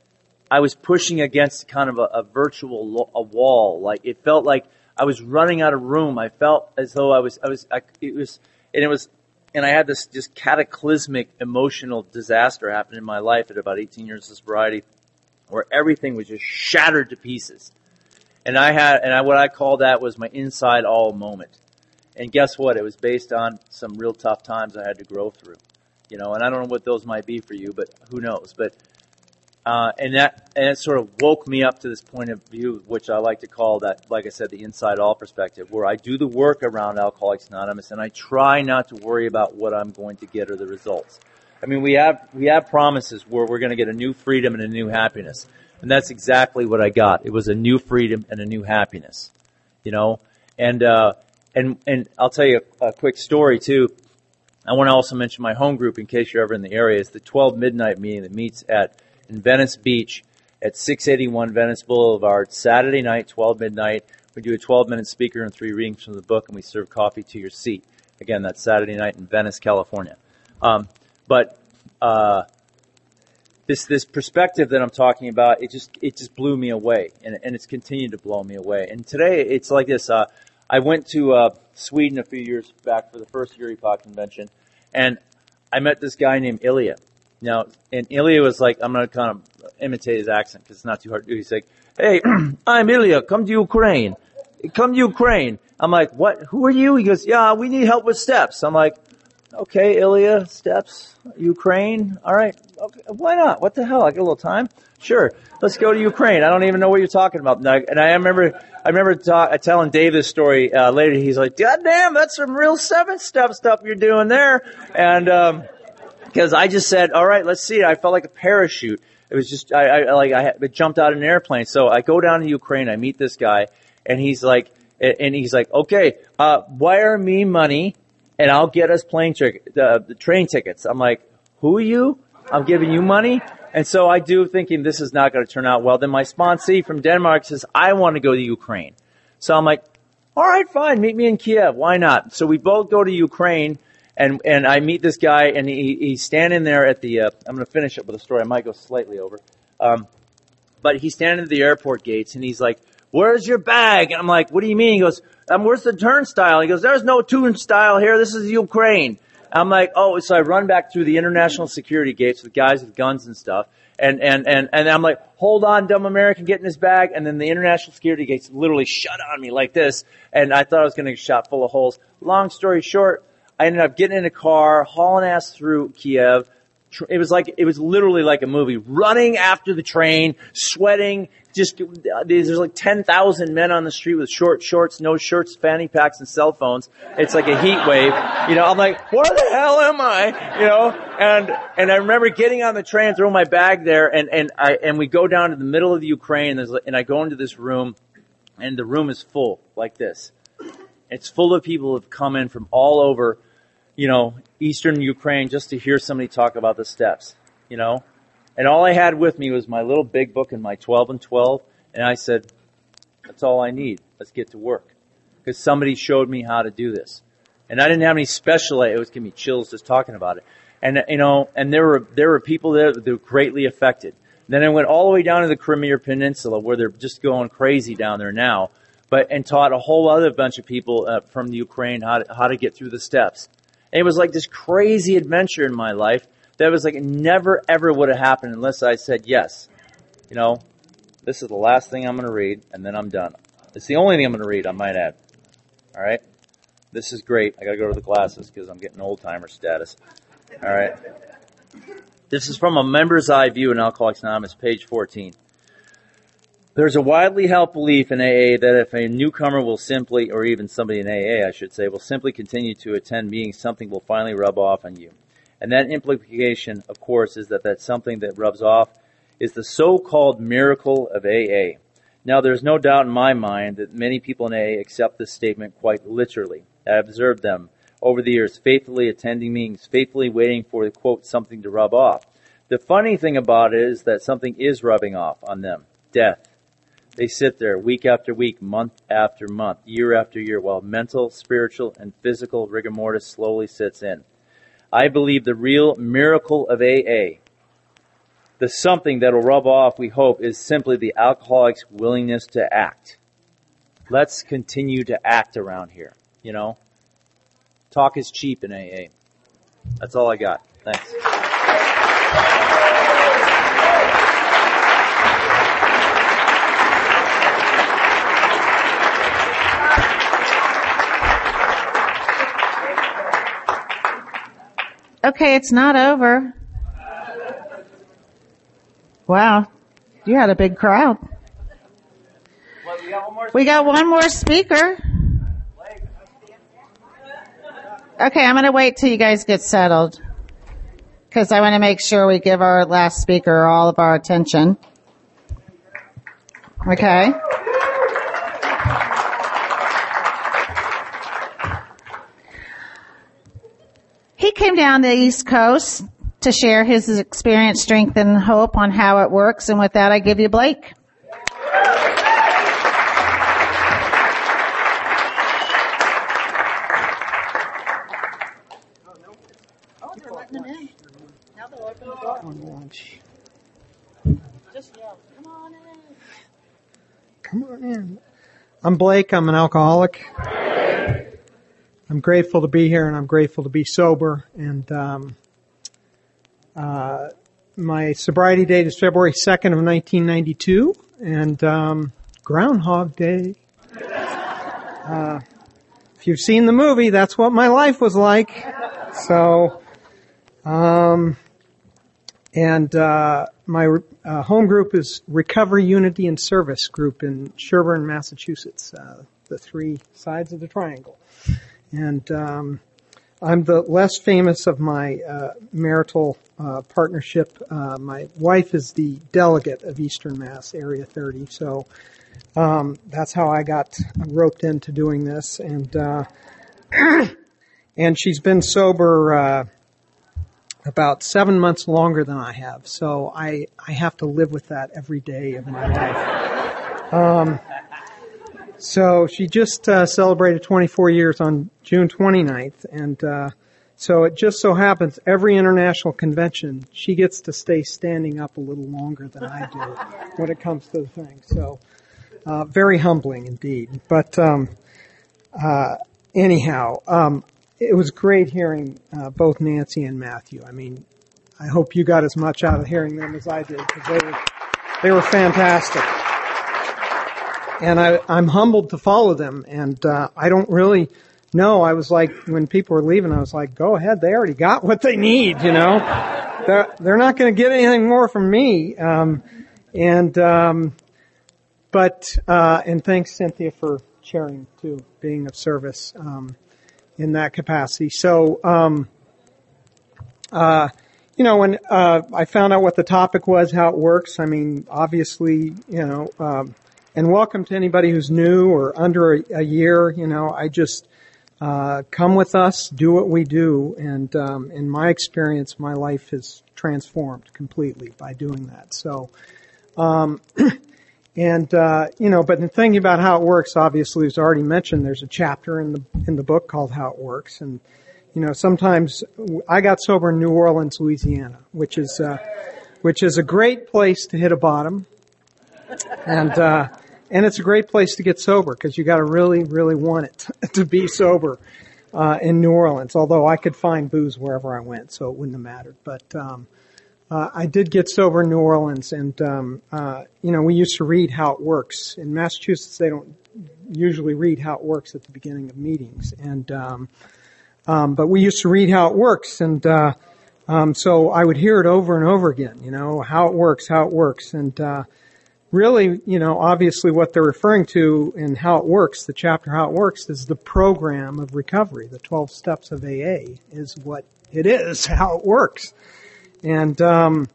I was pushing against kind of a, a virtual lo- a wall. Like, it felt like I was running out of room. I felt as though I was, I was, I, it was, and it was, and I had this just cataclysmic emotional disaster happen in my life at about eighteen years of sobriety, where everything was just shattered to pieces. And I had, and I, what I call that was my inside all moment. And guess what? It was based on some real tough times I had to grow through, you know, and I don't know what those might be for you, but who knows? But, Uh, and that, and it sort of woke me up to this point of view, which I like to call that, like I said, the inside all perspective, where I do the work around Alcoholics Anonymous and I try not to worry about what I'm going to get or the results. I mean, we have, we have promises where we're going to get a new freedom and a new happiness. And that's exactly what I got. It was a new freedom and a new happiness, you know, and, uh, and, and I'll tell you a, a quick story too. I want to also mention my home group in case you're ever in the area. It's the twelve midnight meeting that meets at in Venice Beach at six eighty-one Venice Boulevard, Saturday night, twelve midnight. We do a twelve-minute speaker and three readings from the book, and we serve coffee to your seat. Again, that's Saturday night in Venice, California. Um, but uh, this this perspective that I'm talking about, it just it just blew me away, and and it's continued to blow me away. And today it's like this. Uh, I went to uh, Sweden a few years back for the first E R I P A convention, and I met this guy named Ilya. Now, and Ilya was like, I'm going to kind of imitate his accent because it's not too hard to do. He's like, hey, I'm Ilya. Come to Ukraine. Come to Ukraine. I'm like, what? Who are you? He goes, yeah, we need help with steps. I'm like, okay, Ilya, steps, Ukraine. All right. Okay, why not? What the hell? I got a little time. Sure. Let's go to Ukraine. I don't even know what you're talking about. And I, and I remember, I remember ta- telling Dave this story, uh, later. He's like, God damn, that's some real seven step stuff you're doing there. And, um, cause I just said, all right, let's see. I felt like a parachute. It was just, I, I like, I had, jumped out of an airplane. So I go down to Ukraine. I meet this guy and he's like, and he's like, okay, uh, wire me money and I'll get us plane ticket, uh, the train tickets. I'm like, who are you? I'm giving you money. And so I do, thinking this is not going to turn out well. Then my sponsee from Denmark says, I want to go to Ukraine. So I'm like, all right, fine. Meet me in Kiev. Why not? So we both go to Ukraine, and and I meet this guy, and he, he's standing there at the, uh, I'm going to finish up with a story. I might go slightly over. Um, but he's standing at the airport gates, and he's like, where's your bag? And I'm like, what do you mean? He goes, um, where's the turnstile? He goes, there's no turnstile here. This is Ukraine. I'm like, oh, so I run back through the international security gates with guys with guns and stuff. And, and, and, and I'm like, hold on, dumb American, get in his bag. And then the international security gates literally shut on me like this. And I thought I was going to get shot full of holes. Long story short, I ended up getting in a car, hauling ass through Kiev. It was like, it was literally like a movie, running after the train, sweating, just, there's like ten thousand men on the street with short shorts, no shirts, fanny packs, and cell phones. It's like a heat wave. You know, I'm like, where the hell am I? You know, and, and I remember getting on the train, throwing my bag there, and, and I, and we go down to the middle of the Ukraine, and, there's, and I go into this room, and the room is full, like this. It's full of people who have come in from all over, you know, eastern Ukraine just to hear somebody talk about the steps, you know. And all I had with me was my little big book and my twelve and twelve. And I said, that's all I need. Let's get to work. Because somebody showed me how to do this. And I didn't have any special, it was giving me chills just talking about it. And, you know, and there were, there were people there that were greatly affected. Then I went all the way down to the Crimea Peninsula where they're just going crazy down there now. But, and taught a whole other bunch of people uh, from the Ukraine how to, how to get through the steps. And it was like this crazy adventure in my life. That was like it never ever would have happened unless I said yes. You know, this is the last thing I'm going to read, and then I'm done. It's the only thing I'm going to read, I might add. All right? This is great. I got to go to the glasses because I'm getting old-timer status. All right? This is from a member's eye view in Alcoholics Anonymous, page fourteen. There's a widely held belief in A A that if a newcomer will simply, or even somebody in A A, I should say, will simply continue to attend meetings, something will finally rub off on you. And that implication, of course, is that that something that rubs off is the so-called miracle of A A. Now, there's no doubt in my mind that many people in A A accept this statement quite literally. I have observed them over the years faithfully attending meetings, faithfully waiting for, quote, something to rub off. The funny thing about it is that something is rubbing off on them. Death. They sit there week after week, month after month, year after year, while mental, spiritual, and physical rigor mortis slowly sits in. I believe the real miracle of A A, the something that will rub off, we hope, is simply the alcoholic's willingness to act. Let's continue to act around here, you know. Talk is cheap in A A. That's all I got. Thanks. Okay, it's not over. Wow, you had a big crowd. Well, we got one more. We got one more speaker. Okay, I'm going to wait till you guys get settled because I want to make sure we give our last speaker all of our attention. Okay. He came down the East Coast to share his experience, strength, and hope on how it works. And with that, I give you Blake. Come on in. I'm Blake. I'm an alcoholic. I'm grateful to be here, and I'm grateful to be sober. And um, uh, my sobriety date is February second of nineteen ninety-two, and um, Groundhog Day. Uh, if you've seen the movie, that's what my life was like. So, um, and uh, my uh, home group is Recovery, Unity, and Service Group in Sherborn, Massachusetts, uh, the three sides of the triangle. And um, I'm the less famous of my uh, marital uh, partnership. Uh, my wife is the delegate of Eastern Mass, Area thirty, so um, that's how I got roped into doing this. And uh, and she's been sober uh, about seven months longer than I have, so I, I have to live with that every day of my life. Um, so she just uh, celebrated twenty-four years on June twenty-ninth, and uh, so it just so happens every international convention she gets to stay standing up a little longer than I do when it comes to the thing. So uh, very humbling indeed. But um, uh, anyhow, um, it was great hearing uh, both Nancy and Matthew. I mean, I hope you got as much out of hearing them as I did, because they were they were fantastic. And I, I'm humbled to follow them, and uh, I don't really know. I was like, when people were leaving, I was like, go ahead, they already got what they need, you know. They're, they're not going to get anything more from me. Um, and um, but uh, and thanks, Cynthia, for sharing too, being of service um, in that capacity. So, um, uh, you know, when uh, I found out what the topic was, how it works, I mean, obviously, you know. Um, And welcome to anybody who's new or under a, a year. You know, I just uh, come with us, do what we do, and um, in my experience, my life is transformed completely by doing that. So, um, and uh, you know, but the thing about how it works, obviously, as already mentioned, there's a chapter in the in the book called How It Works, and you know, sometimes I got sober in New Orleans, Louisiana, which is uh, which is a great place to hit a bottom. And, uh, and it's a great place to get sober, because you gotta really, really want it to be sober, uh, in New Orleans. Although I could find booze wherever I went, so it wouldn't have mattered. But, um, uh, I did get sober in New Orleans, and, um, uh, you know, we used to read How It Works. In Massachusetts, they don't usually read How It Works at the beginning of meetings. And, um, um, but we used to read How It Works, and, uh, um, so I would hear it over and over again, you know, how it works, how it works. And, uh, really, you know, obviously what they're referring to in How It Works, the chapter How It Works, is the program of recovery. The twelve steps of A A is what it is, how it works. And, um,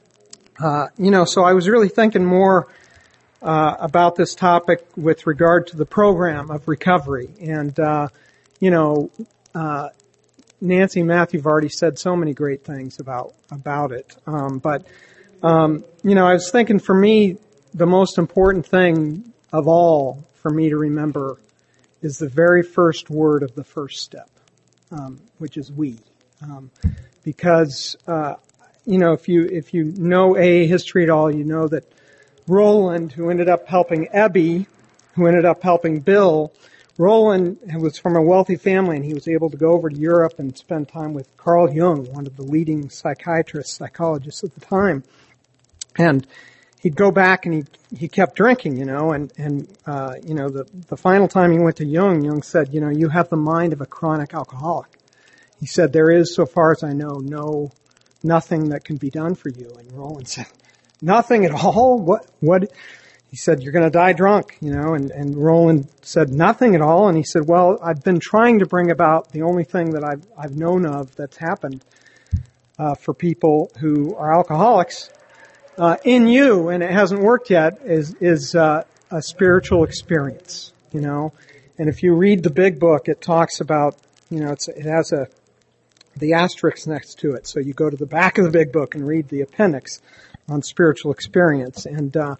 uh, you know, so I was really thinking more uh, about this topic with regard to the program of recovery. And, uh, you know, uh, Nancy and Matthew have already said so many great things about, about it. Um, but, um, you know, I was thinking for me, the most important thing of all for me to remember is the very first word of the first step, um, which is we. Um, because, uh, you know, if you, if you know A A history at all, you know that Roland, who ended up helping Ebby, who ended up helping Bill, Roland was from a wealthy family, and he was able to go over to Europe and spend time with Carl Jung, one of the leading psychiatrists, psychologists at the time. And he'd go back and he he kept drinking, you know, and and uh, you know the the final time he went to Jung, Jung said, you know, you have the mind of a chronic alcoholic. He said, there is, so far as I know, no nothing that can be done for you. And Roland said, nothing at all. What what? He said, you're going to die drunk, you know. And and Roland said, nothing at all. And he said, well, I've been trying to bring about the only thing that I've I've known of that's happened uh, for people who are alcoholics. Uh, in you, and it hasn't worked yet, is is uh, a spiritual experience, you know. And if you read the big book, it talks about, you know, it's, it has a the asterisk next to it. So you go to the back of the big book and read the appendix on spiritual experience, and uh,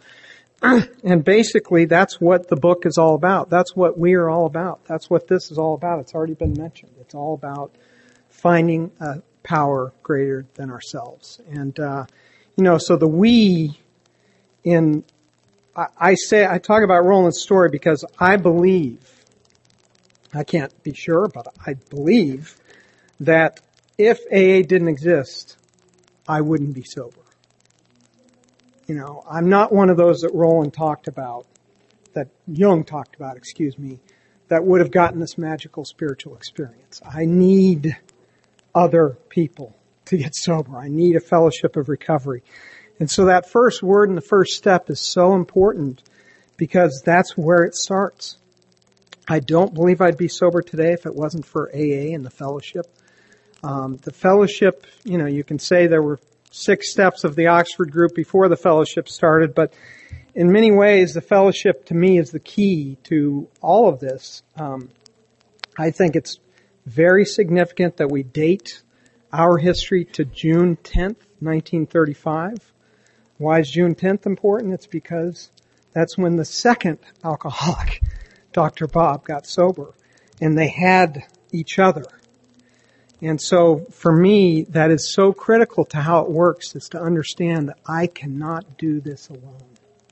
and basically that's what the book is all about. That's what we are all about. That's what this is all about. It's already been mentioned. It's all about finding a power greater than ourselves, and. Uh, You know, so the we in, I, I say, I talk about Roland's story because I believe, I can't be sure, but I believe that if A A didn't exist, I wouldn't be sober. You know, I'm not one of those that Roland talked about, that Jung talked about, excuse me, that would have gotten this magical spiritual experience. I need other people to get sober. I need a fellowship of recovery. And so that first word and the first step is so important because that's where it starts. I don't believe I'd be sober today if it wasn't for A A and the fellowship. Um, the fellowship, you know, you can say there were six steps of the Oxford group before the fellowship started, but in many ways, the fellowship to me is the key to all of this. Um, I think it's very significant that we date our history to June tenth, nineteen thirty-five. Why is June tenth important? It's because that's when the second alcoholic, Doctor Bob, got sober, and they had each other. And so for me, that is so critical to how it works, is to understand that I cannot do this alone.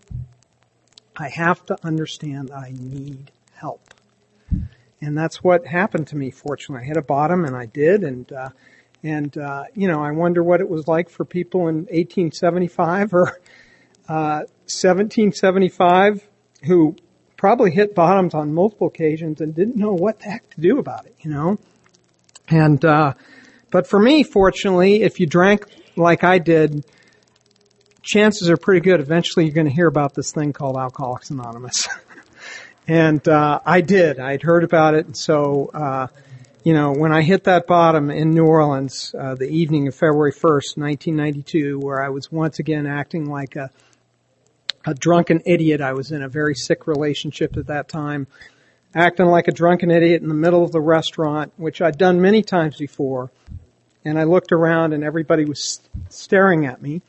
I have to understand I need help. And that's what happened to me, fortunately. I hit a bottom, and I did, and, uh, and, uh, you know, I wonder what it was like for people in eighteen seventy-five or, uh, seventeen seventy-five who probably hit bottoms on multiple occasions and didn't know what the heck to do about it, you know? And, uh, but for me, fortunately, if you drank like I did, chances are pretty good eventually you're going to hear about this thing called Alcoholics Anonymous. And, uh, I did. I'd heard about it. And so, uh, you know, when I hit that bottom in New Orleans, uh, the evening of February first, nineteen ninety-two, where I was once again acting like a, a drunken idiot. I was in a very sick relationship at that time, acting like a drunken idiot in the middle of the restaurant, which I'd done many times before. And I looked around and everybody was staring at me.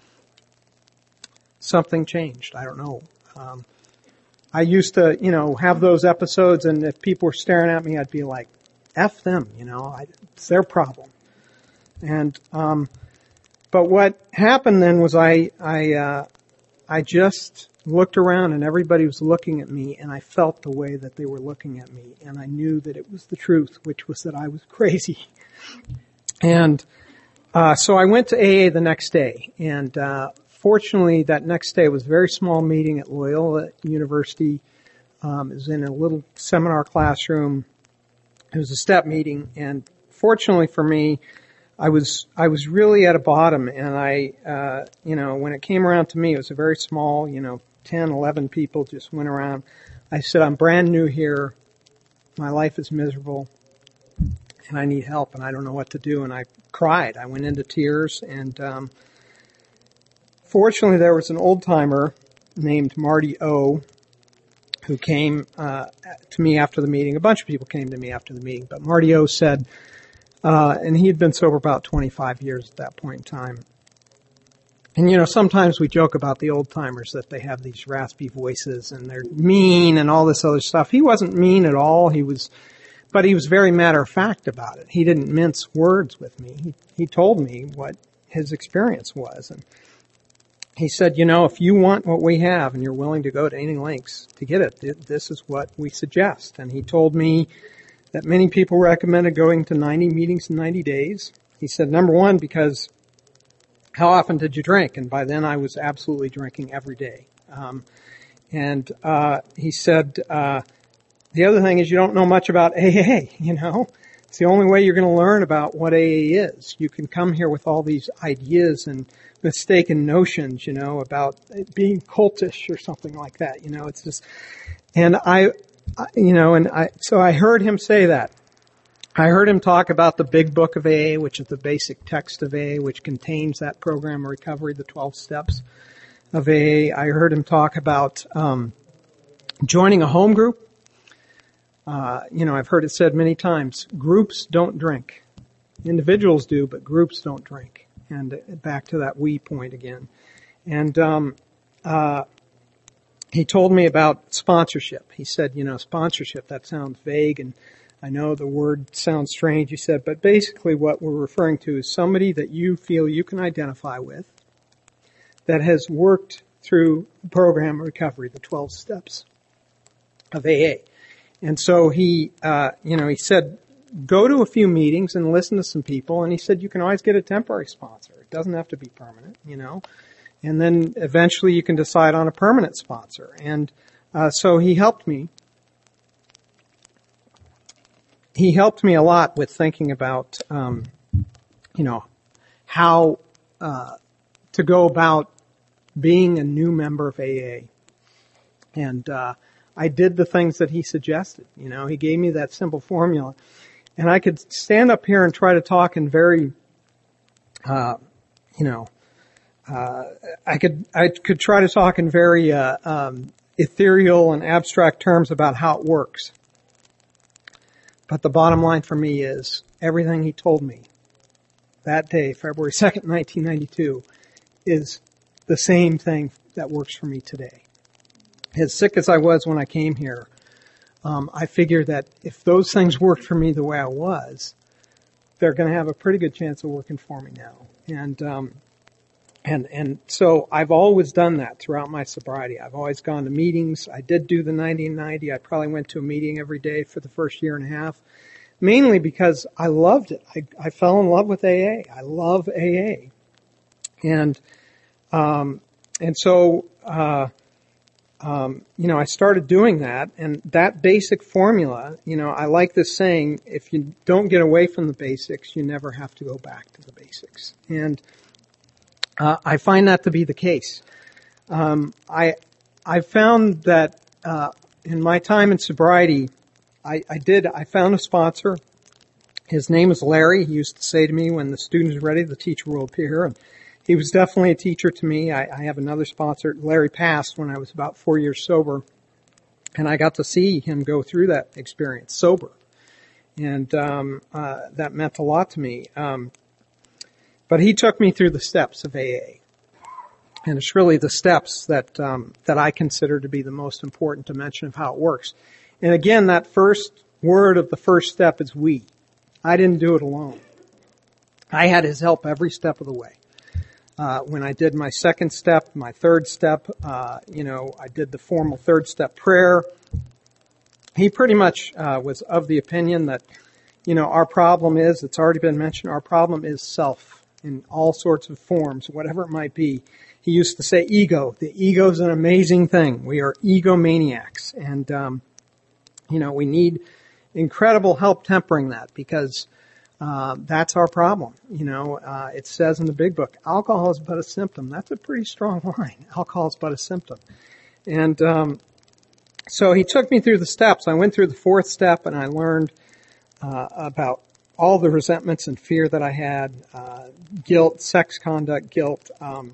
Something changed. I don't know. Um, I used to, you know, have those episodes, and if people were staring at me, I'd be like, F them, you know, I, it's their problem. And, um, but what happened then was I, I, uh, I just looked around and everybody was looking at me, and I felt the way that they were looking at me, and I knew that it was the truth, which was that I was crazy. And, uh, so I went to A A the next day, and, uh, fortunately, that next day was a very small meeting at Loyola University. Um, it was in a little seminar classroom. It was a step meeting, and fortunately for me, I was I was really at a bottom. And I, uh, you know, when it came around to me, it was a very small, you know, ten, eleven people just went around. I said, "I'm brand new here. My life is miserable, and I need help, and I don't know what to do." And I cried. I went into tears, and um, fortunately, there was an old-timer named Marty O who came uh, to me after the meeting. A bunch of people came to me after the meeting, but Marty O said, uh, and he had been sober about twenty-five years at that point in time. And, you know, sometimes we joke about the old-timers that they have these raspy voices and they're mean and all this other stuff. He wasn't mean at all. He was, but he was very matter-of-fact about it. He didn't mince words with me. He, he told me what his experience was. And he said, you know, if you want what we have and you're willing to go to any lengths to get it, this is what we suggest. And he told me that many people recommended going to ninety meetings in ninety days. He said, number one, because how often did you drink? And by then I was absolutely drinking every day. Um, and uh, he said, uh, the other thing is you don't know much about A A, you know. It's the only way you're going to learn about what A A is. You can come here with all these ideas and mistaken notions, you know, about it being cultish or something like that. You know, it's just, and I, you know, and I, so I heard him say that. I heard him talk about the big book of A A, which is the basic text of A A, which contains that program of recovery, the twelve steps of A A. I heard him talk about, um, joining a home group. Uh, you know, I've heard it said many times, groups don't drink. Individuals do, but groups don't drink. And back to that we point again. And um, uh, he told me about sponsorship. He said, you know, sponsorship, that sounds vague, and I know the word sounds strange, he said, but basically what we're referring to is somebody that you feel you can identify with that has worked through the program of recovery, the twelve steps of A A. And so he, uh, you know, he said, go to a few meetings and listen to some people. And he said, you can always get a temporary sponsor. It doesn't have to be permanent, you know. And then eventually you can decide on a permanent sponsor. And uh, so he helped me. He helped me a lot with thinking about, um, you know, how uh, to go about being a new member of A A. And uh, I did the things that he suggested. You know, he gave me that simple formula. And I could stand up here and try to talk in very, uh, you know, uh, I could I could try to talk in very uh, um, ethereal and abstract terms about how it works. But the bottom line for me is everything he told me that day, February second, nineteen ninety-two, is the same thing that works for me today. As sick as I was when I came here, um, I figured that if those things worked for me the way I was, they're going to have a pretty good chance of working for me now. And um, and and so I've always done that throughout my sobriety. I've always gone to meetings. I did do the ninety ninety. I probably went to a meeting every day for the first year and a half, mainly because I loved it. I, I fell in love with A A. I love A A. And um, and so, uh, um, you know, I started doing that, and that basic formula, you know, I like this saying, if you don't get away from the basics, you never have to go back to the basics. And uh, I find that to be the case. Um, I I found that uh, in my time in sobriety, I, I did, I found a sponsor. His name is Larry. He used to say to me, when the student is ready, the teacher will appear. And he was definitely a teacher to me. I, I have another sponsor. Larry passed when I was about four years sober, and I got to see him go through that experience sober. And um, uh, that meant a lot to me. Um, but he took me through the steps of A A. And it's really the steps that um, that I consider to be the most important dimension of how it works. And again, that first word of the first step is we. I didn't do it alone. I had his help every step of the way. Uh, when I did my second step, my third step, uh, you know, I did the formal third step prayer. He pretty much uh, was of the opinion that, you know, our problem is, it's already been mentioned, our problem is self in all sorts of forms, whatever it might be. He used to say ego. The ego is an amazing thing. We are egomaniacs. And, um, you know, we need incredible help tempering that, because uh, that's our problem. You know, uh, it says in the big book, alcohol is but a symptom. That's a pretty strong line. Alcohol is but a symptom. And um, so he took me through the steps. I went through the fourth step, and I learned uh, about all the resentments and fear that I had, uh, guilt, sex conduct, guilt, um,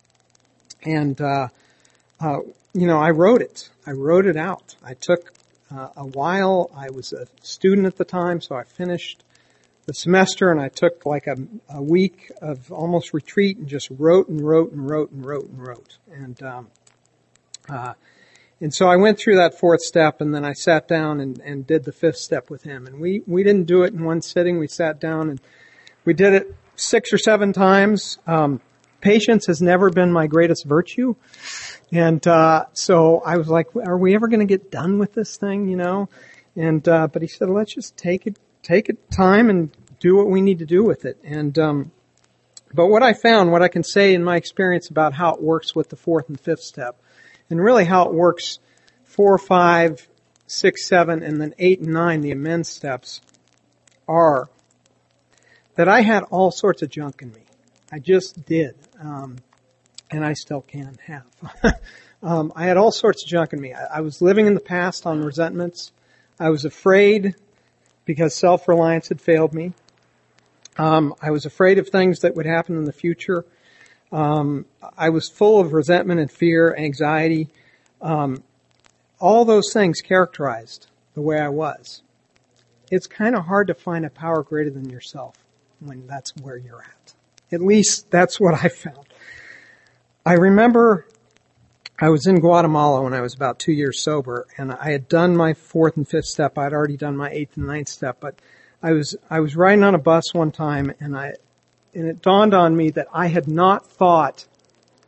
and uh, uh, you know, I wrote it. I wrote it out. I took Uh, a while. I was a student at the time, so I finished the semester, and I took like a, a week of almost retreat and just wrote and wrote and wrote and wrote and wrote. And um, uh, and so I went through that fourth step, and then I sat down and, and did the fifth step with him. And we, we didn't do it in one sitting. We sat down and we did it six or seven times. Um, patience has never been my greatest virtue. And, uh, so I was like, are we ever going to get done with this thing, you know? And, uh, but he said, let's just take it, take it time and do what we need to do with it. And, um, but what I found, what I can say in my experience about how it works with the fourth and fifth step, and really how it works four, five, six, seven, and then eight and nine, the amend steps, are that I had all sorts of junk in me. I just did. Um, And I still can have. um, I had all sorts of junk in me. I, I was living in the past on resentments. I was afraid because self-reliance had failed me. Um, I was afraid of things that would happen in the future. Um, I was full of resentment and fear, anxiety. Um, all those things characterized the way I was. It's kind of hard to find a power greater than yourself when that's where you're at. At least that's what I found. I remember I was in Guatemala when I was about two years sober, and I had done my fourth and fifth step. I had already done my eighth and ninth step, but I was I was riding on a bus one time, and I and it dawned on me that I had not thought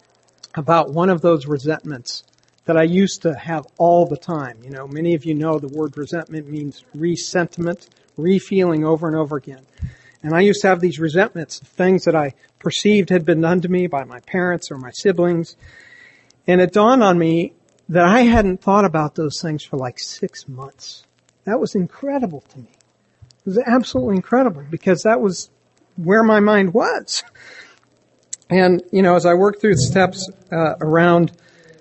about one of those resentments that I used to have all the time. You know, many of you know the word resentment means resentiment, re-feeling over and over again. And I used to have these resentments of things that I perceived had been done to me by my parents or my siblings. And it dawned on me that I hadn't thought about those things for like six months. That was incredible to me. It was absolutely incredible because that was where my mind was. And, you know, as I worked through the steps uh, around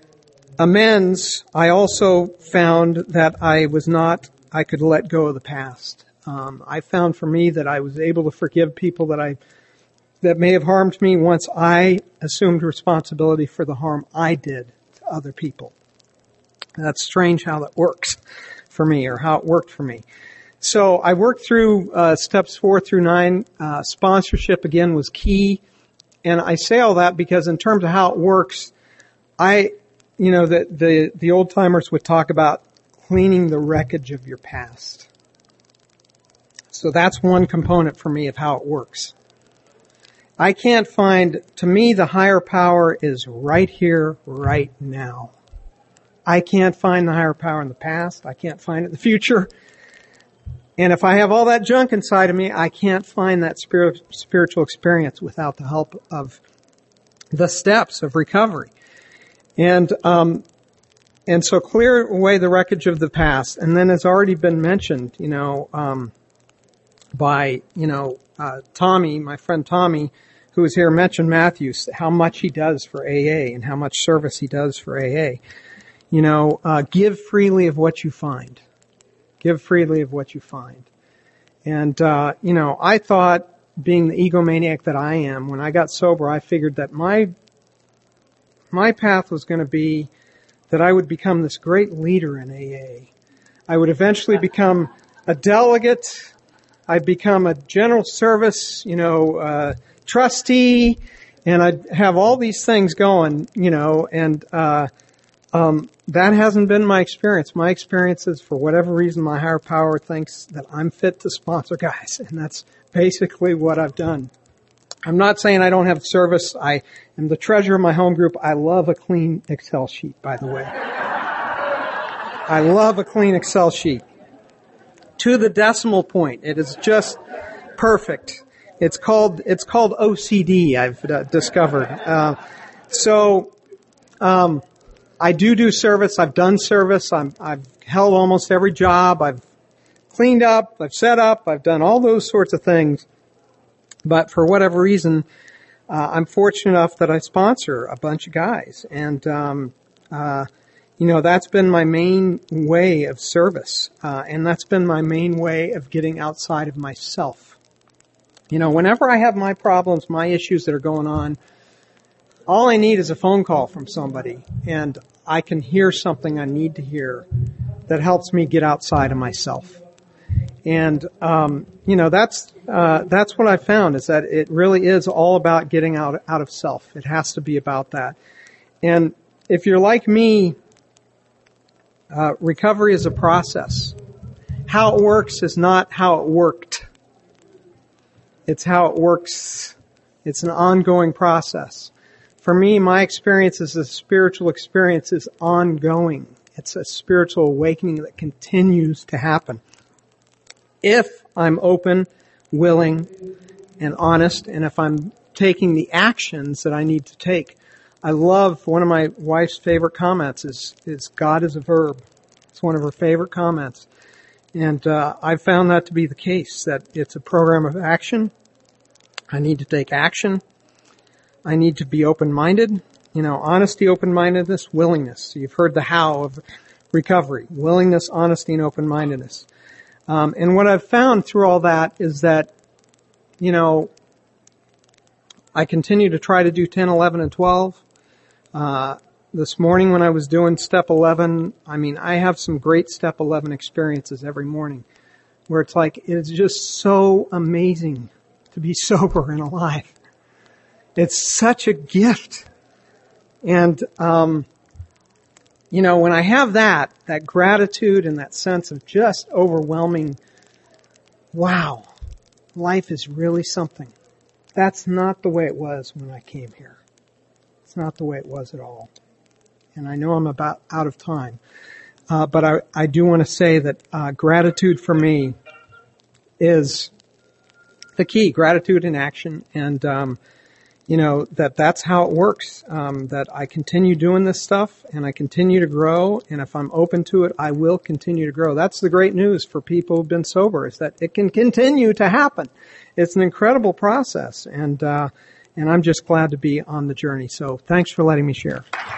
amends, I also found that I was not, I could let go of the past. Um, I found for me that I was able to forgive people that I, that may have harmed me once I assumed responsibility for the harm I did to other people. And that's strange how that works for me, or how it worked for me. So I worked through uh, steps four through nine. Uh, sponsorship again was key. And I say all that because in terms of how it works, I, you know, the, the, the old timers would talk about cleaning the wreckage of your past. So that's one component for me of how it works. I can't find, to me, the higher power is right here, right now. I can't find the higher power in the past. I can't find it in the future. And if I have all that junk inside of me, I can't find that spirit, spiritual experience without the help of the steps of recovery. And, um, and so clear away the wreckage of the past. And then it's already been mentioned, you know, um, by, you know, uh, Tommy, my friend Tommy, who was here, mentioned Matthew, how much he does for A A and how much service he does for A A. You know, uh, give freely of what you find. Give freely of what you find. And, uh, you know, I thought, being the egomaniac that I am, when I got sober, I figured that my, my path was going to be that I would become this great leader in A A. I would eventually become a delegate. I'd become a general service, you know, uh, trustee, and I'd have all these things going, you know, and, uh, um, that hasn't been my experience. My experience is, for whatever reason, my higher power thinks that I'm fit to sponsor guys, and that's basically what I've done. I'm not saying I don't have service. I am the treasurer of my home group. I love a clean Excel sheet, by the way. I love a clean Excel sheet. To the decimal point. It is just perfect. It's called, it's called O C D, I've uh, discovered. Uh, so, um, I do do service. I've done service. I'm, I've held almost every job. I've cleaned up. I've set up. I've done all those sorts of things. But for whatever reason, uh, I'm fortunate enough that I sponsor a bunch of guys. And, um, uh, you know, that's been my main way of service. Uh, and that's been my main way of getting outside of myself. You know, whenever I have my problems, my issues that are going on, all I need is a phone call from somebody, and I can hear something I need to hear that helps me get outside of myself. And, um, you know, that's, uh, that's what I found, is that it really is all about getting out, out of self. It has to be about that. And if you're like me, uh, recovery is a process. How it works is not how it worked. It's how it works. It's an ongoing process. For me, my experience as a spiritual experience is ongoing. It's a spiritual awakening that continues to happen. If I'm open, willing, and honest, and if I'm taking the actions that I need to take. I love, one of my wife's favorite comments is, is God is a verb. It's one of her favorite comments. And uh, I've found that to be the case, that it's a program of action. I need to take action. I need to be open-minded. You know, honesty, open-mindedness, willingness. So you've heard the how of recovery. Willingness, honesty, and open-mindedness. Um, and what I've found through all that is that, you know, I continue to try to do ten, eleven, and twelve. Uh, this morning when I was doing step eleven, I mean, I have some great step eleven experiences every morning where it's like, it's just so amazing to be sober and alive. It's such a gift. And, um, you know, when I have that, that gratitude and that sense of just overwhelming, wow, life is really something. That's not the way it was when I came here. It's not the way it was at all. And I know I'm about out of time. Uh, but I, I do want to say that uh, gratitude for me is the key, gratitude in action. And, um, you know, that that's how it works, um, that I continue doing this stuff and I continue to grow. And if I'm open to it, I will continue to grow. That's the great news for people who've been sober, is that it can continue to happen. It's an incredible process. And, uh, and I'm just glad to be on the journey. So thanks for letting me share.